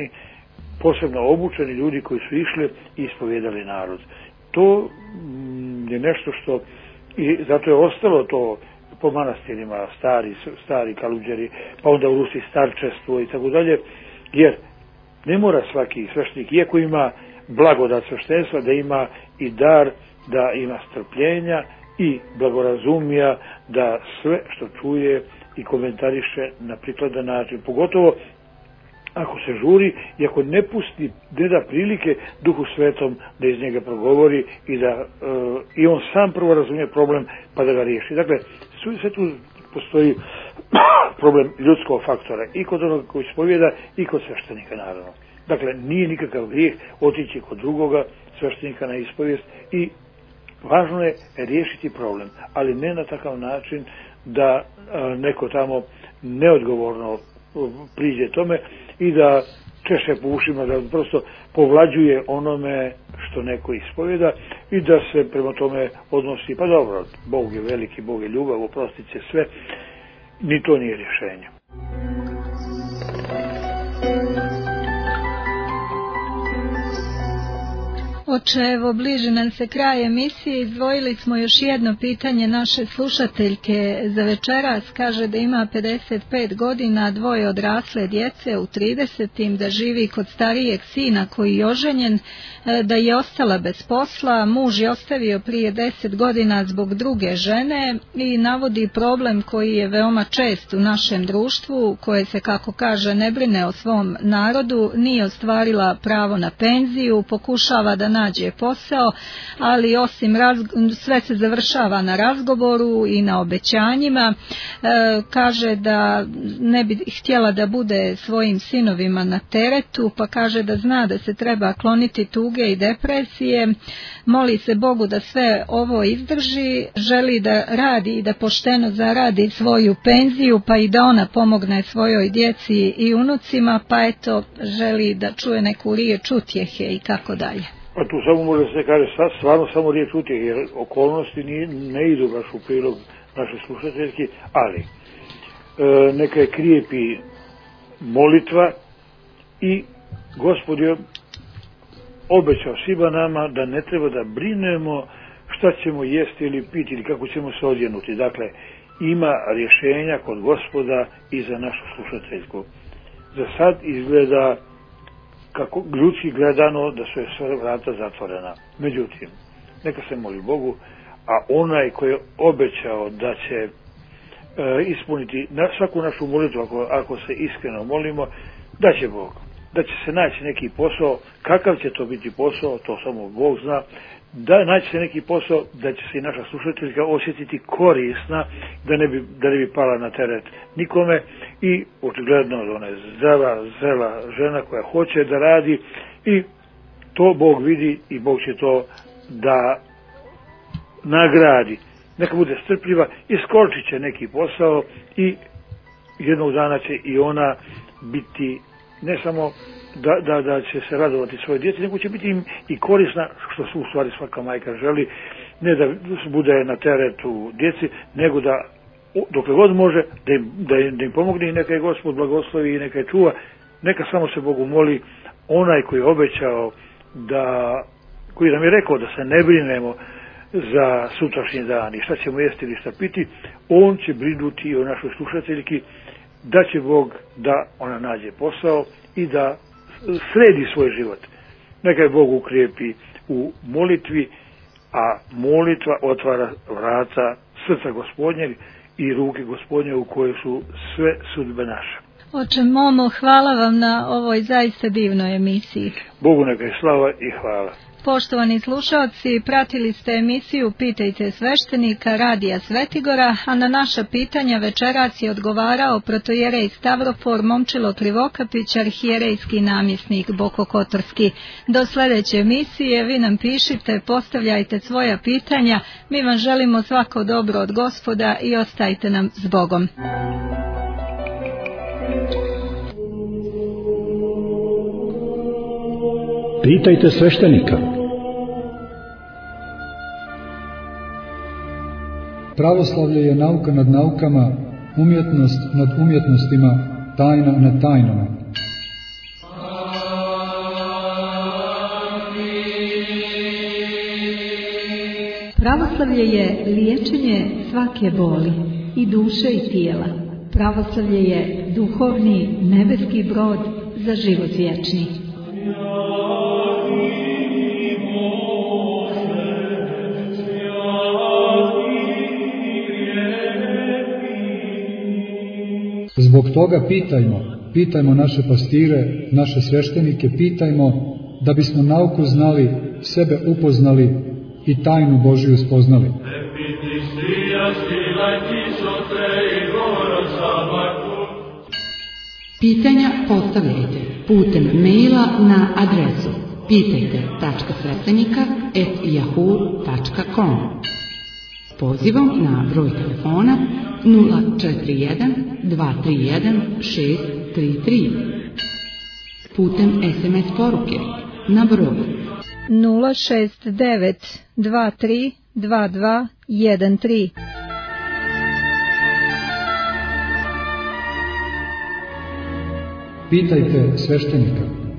posebno obučeni ljudi koji su išli i ispovijedali narod. To je nešto što, i zato je ostalo to po manastirima, stari kaluđeri, pa onda u Rusiji starčestvo i tako dalje, jer ne mora svaki sveštenik, iako ima blagodat sveštenstva, da ima i dar, da ima strpljenja i blagorazumija, da sve što čuje i komentariše na prikladan način, pogotovo ako se žuri i ako ne da prilike Duhu Svetom da iz njega progovori i da i on sam prvo razumije problem pa da ga riješi. Dakle, sve tu postoji problem ljudskog faktora i kod onoga koji ispovijeda i kod sveštenika naravno. Dakle, nije nikakav grijeh otići kod drugoga sveštenika na ispovijest i važno je riješiti problem, ali ne na takav način da neko tamo neodgovorno priđe tome i da češe po ušima, da prosto povlađuje onome što neko ispovjeda i da se prema tome odnosi, pa dobro, Bog je veliki, Bog je ljubav, oprostit će sve, ni to nije rješenje. Oče, evo bliži nam se kraj emisije, izdvojili smo još jedno pitanje naše slušateljke za večeras. Kaže da ima 55 godina, dvoje odrasle djece u 30, da živi kod starijeg sina koji je oženjen, da je ostala bez posla, muž je ostavio prije 10 godina zbog druge žene i navodi problem koji je veoma čest u našem društvu, koje se, kako kaže, ne brine o svom narodu, nije ostvarila pravo na penziju, pokušava da nađe posao, ali osim sve se završava na razgovoru i na obećanjima. Kaže da ne bi htjela da bude svojim sinovima na teretu, pa kaže da zna da se treba kloniti tuge i depresije, moli se Bogu da sve ovo izdrži, želi da radi i da pošteno zaradi svoju penziju, pa i da ona pomogne svojoj djeci i unucima, pa eto želi da čuje neku riječ utjehe i kako dalje. Pa tu samo može se kaže stvarno samo riječ utjehe, jer okolnosti ne idu baš u prilog naše slušateljki, ali neka je krijepi molitva i Gospod je obećao svima nama da ne treba da brinemo šta ćemo jesti ili piti ili kako ćemo se odjenuti. Dakle, ima rješenja kod Gospoda i za našu slušateljku. Za sad izgleda kako ljudski gledano da su je sve vrata zatvorena. Međutim, neka se moli Bogu, a onaj koji je obećao da će ispuniti svaku našu molitvu, ako se iskreno molimo, da će Bog. Da će se naći neki posao, kakav će to biti posao, to samo Bog zna, da naći se neki posao, da će se i naša slušateljka osjetiti korisna, da ne bi pala na teret nikome i očigledno ona je zrela žena koja hoće da radi i to Bog vidi i Bog će to da nagradi. Neka bude strpljiva, iskočit će neki posao i jednog dana će i ona biti ne samo da će se radovati svoje djeci, nego će biti im i korisna, što su u stvari svaka majka želi, ne da bude na teretu djeci, nego da dokle god može da im pomogne i neka je Gospod blagoslovi i neka je čuva, neka samo se Bogu moli, onaj koji je obećao da koji nam je rekao da se ne brinemo za sutrašnji dan i šta ćemo jesti ili šta piti, on će brinuti o našoj slušateljki, da će Bog da ona nađe posao i da sredi svoj život. Neka je Bog ukrijepi u molitvi, a molitva otvara vrata srca Gospodnjeg i ruke Gospodnje u koje su sve sudbe naše. Oče Momo, hvala vam na ovoj zaista divnoj emisiji. Bogu neka je slava i hvala. Poštovani slušalci, pratili ste emisiju Pitajte sveštenika Radija Svetigora, a na naša pitanja večeras je odgovarao protojerej Stavrofor Momčilo Krivokapić, arhijerejski namjesnik Bokokotorski. Do sljedeće emisije vi nam pišite, postavljajte svoja pitanja, mi vam želimo svako dobro od Gospoda i ostajte nam s Bogom. Pitajte sveštenika. Pravoslavlje je nauka nad naukama, umjetnost nad umjetnostima, tajna nad tajnama. Pravoslavlje je liječenje svake boli, i duše i tijela. Pravoslavlje je duhovni nebeski brod za život vječni. Zbog toga pitajmo naše pastire, naše sveštenike, pitajmo da bismo nauku znali, sebe upoznali i tajnu Božiju spoznali. Pitanja postavljajte putem maila na adresu pitajte.sveštenika@yahoo.com. Pozivom na broj telefona 041 231 633. Putem SMS poruke na broj 069 23 22 13. Pitajte sveštenika.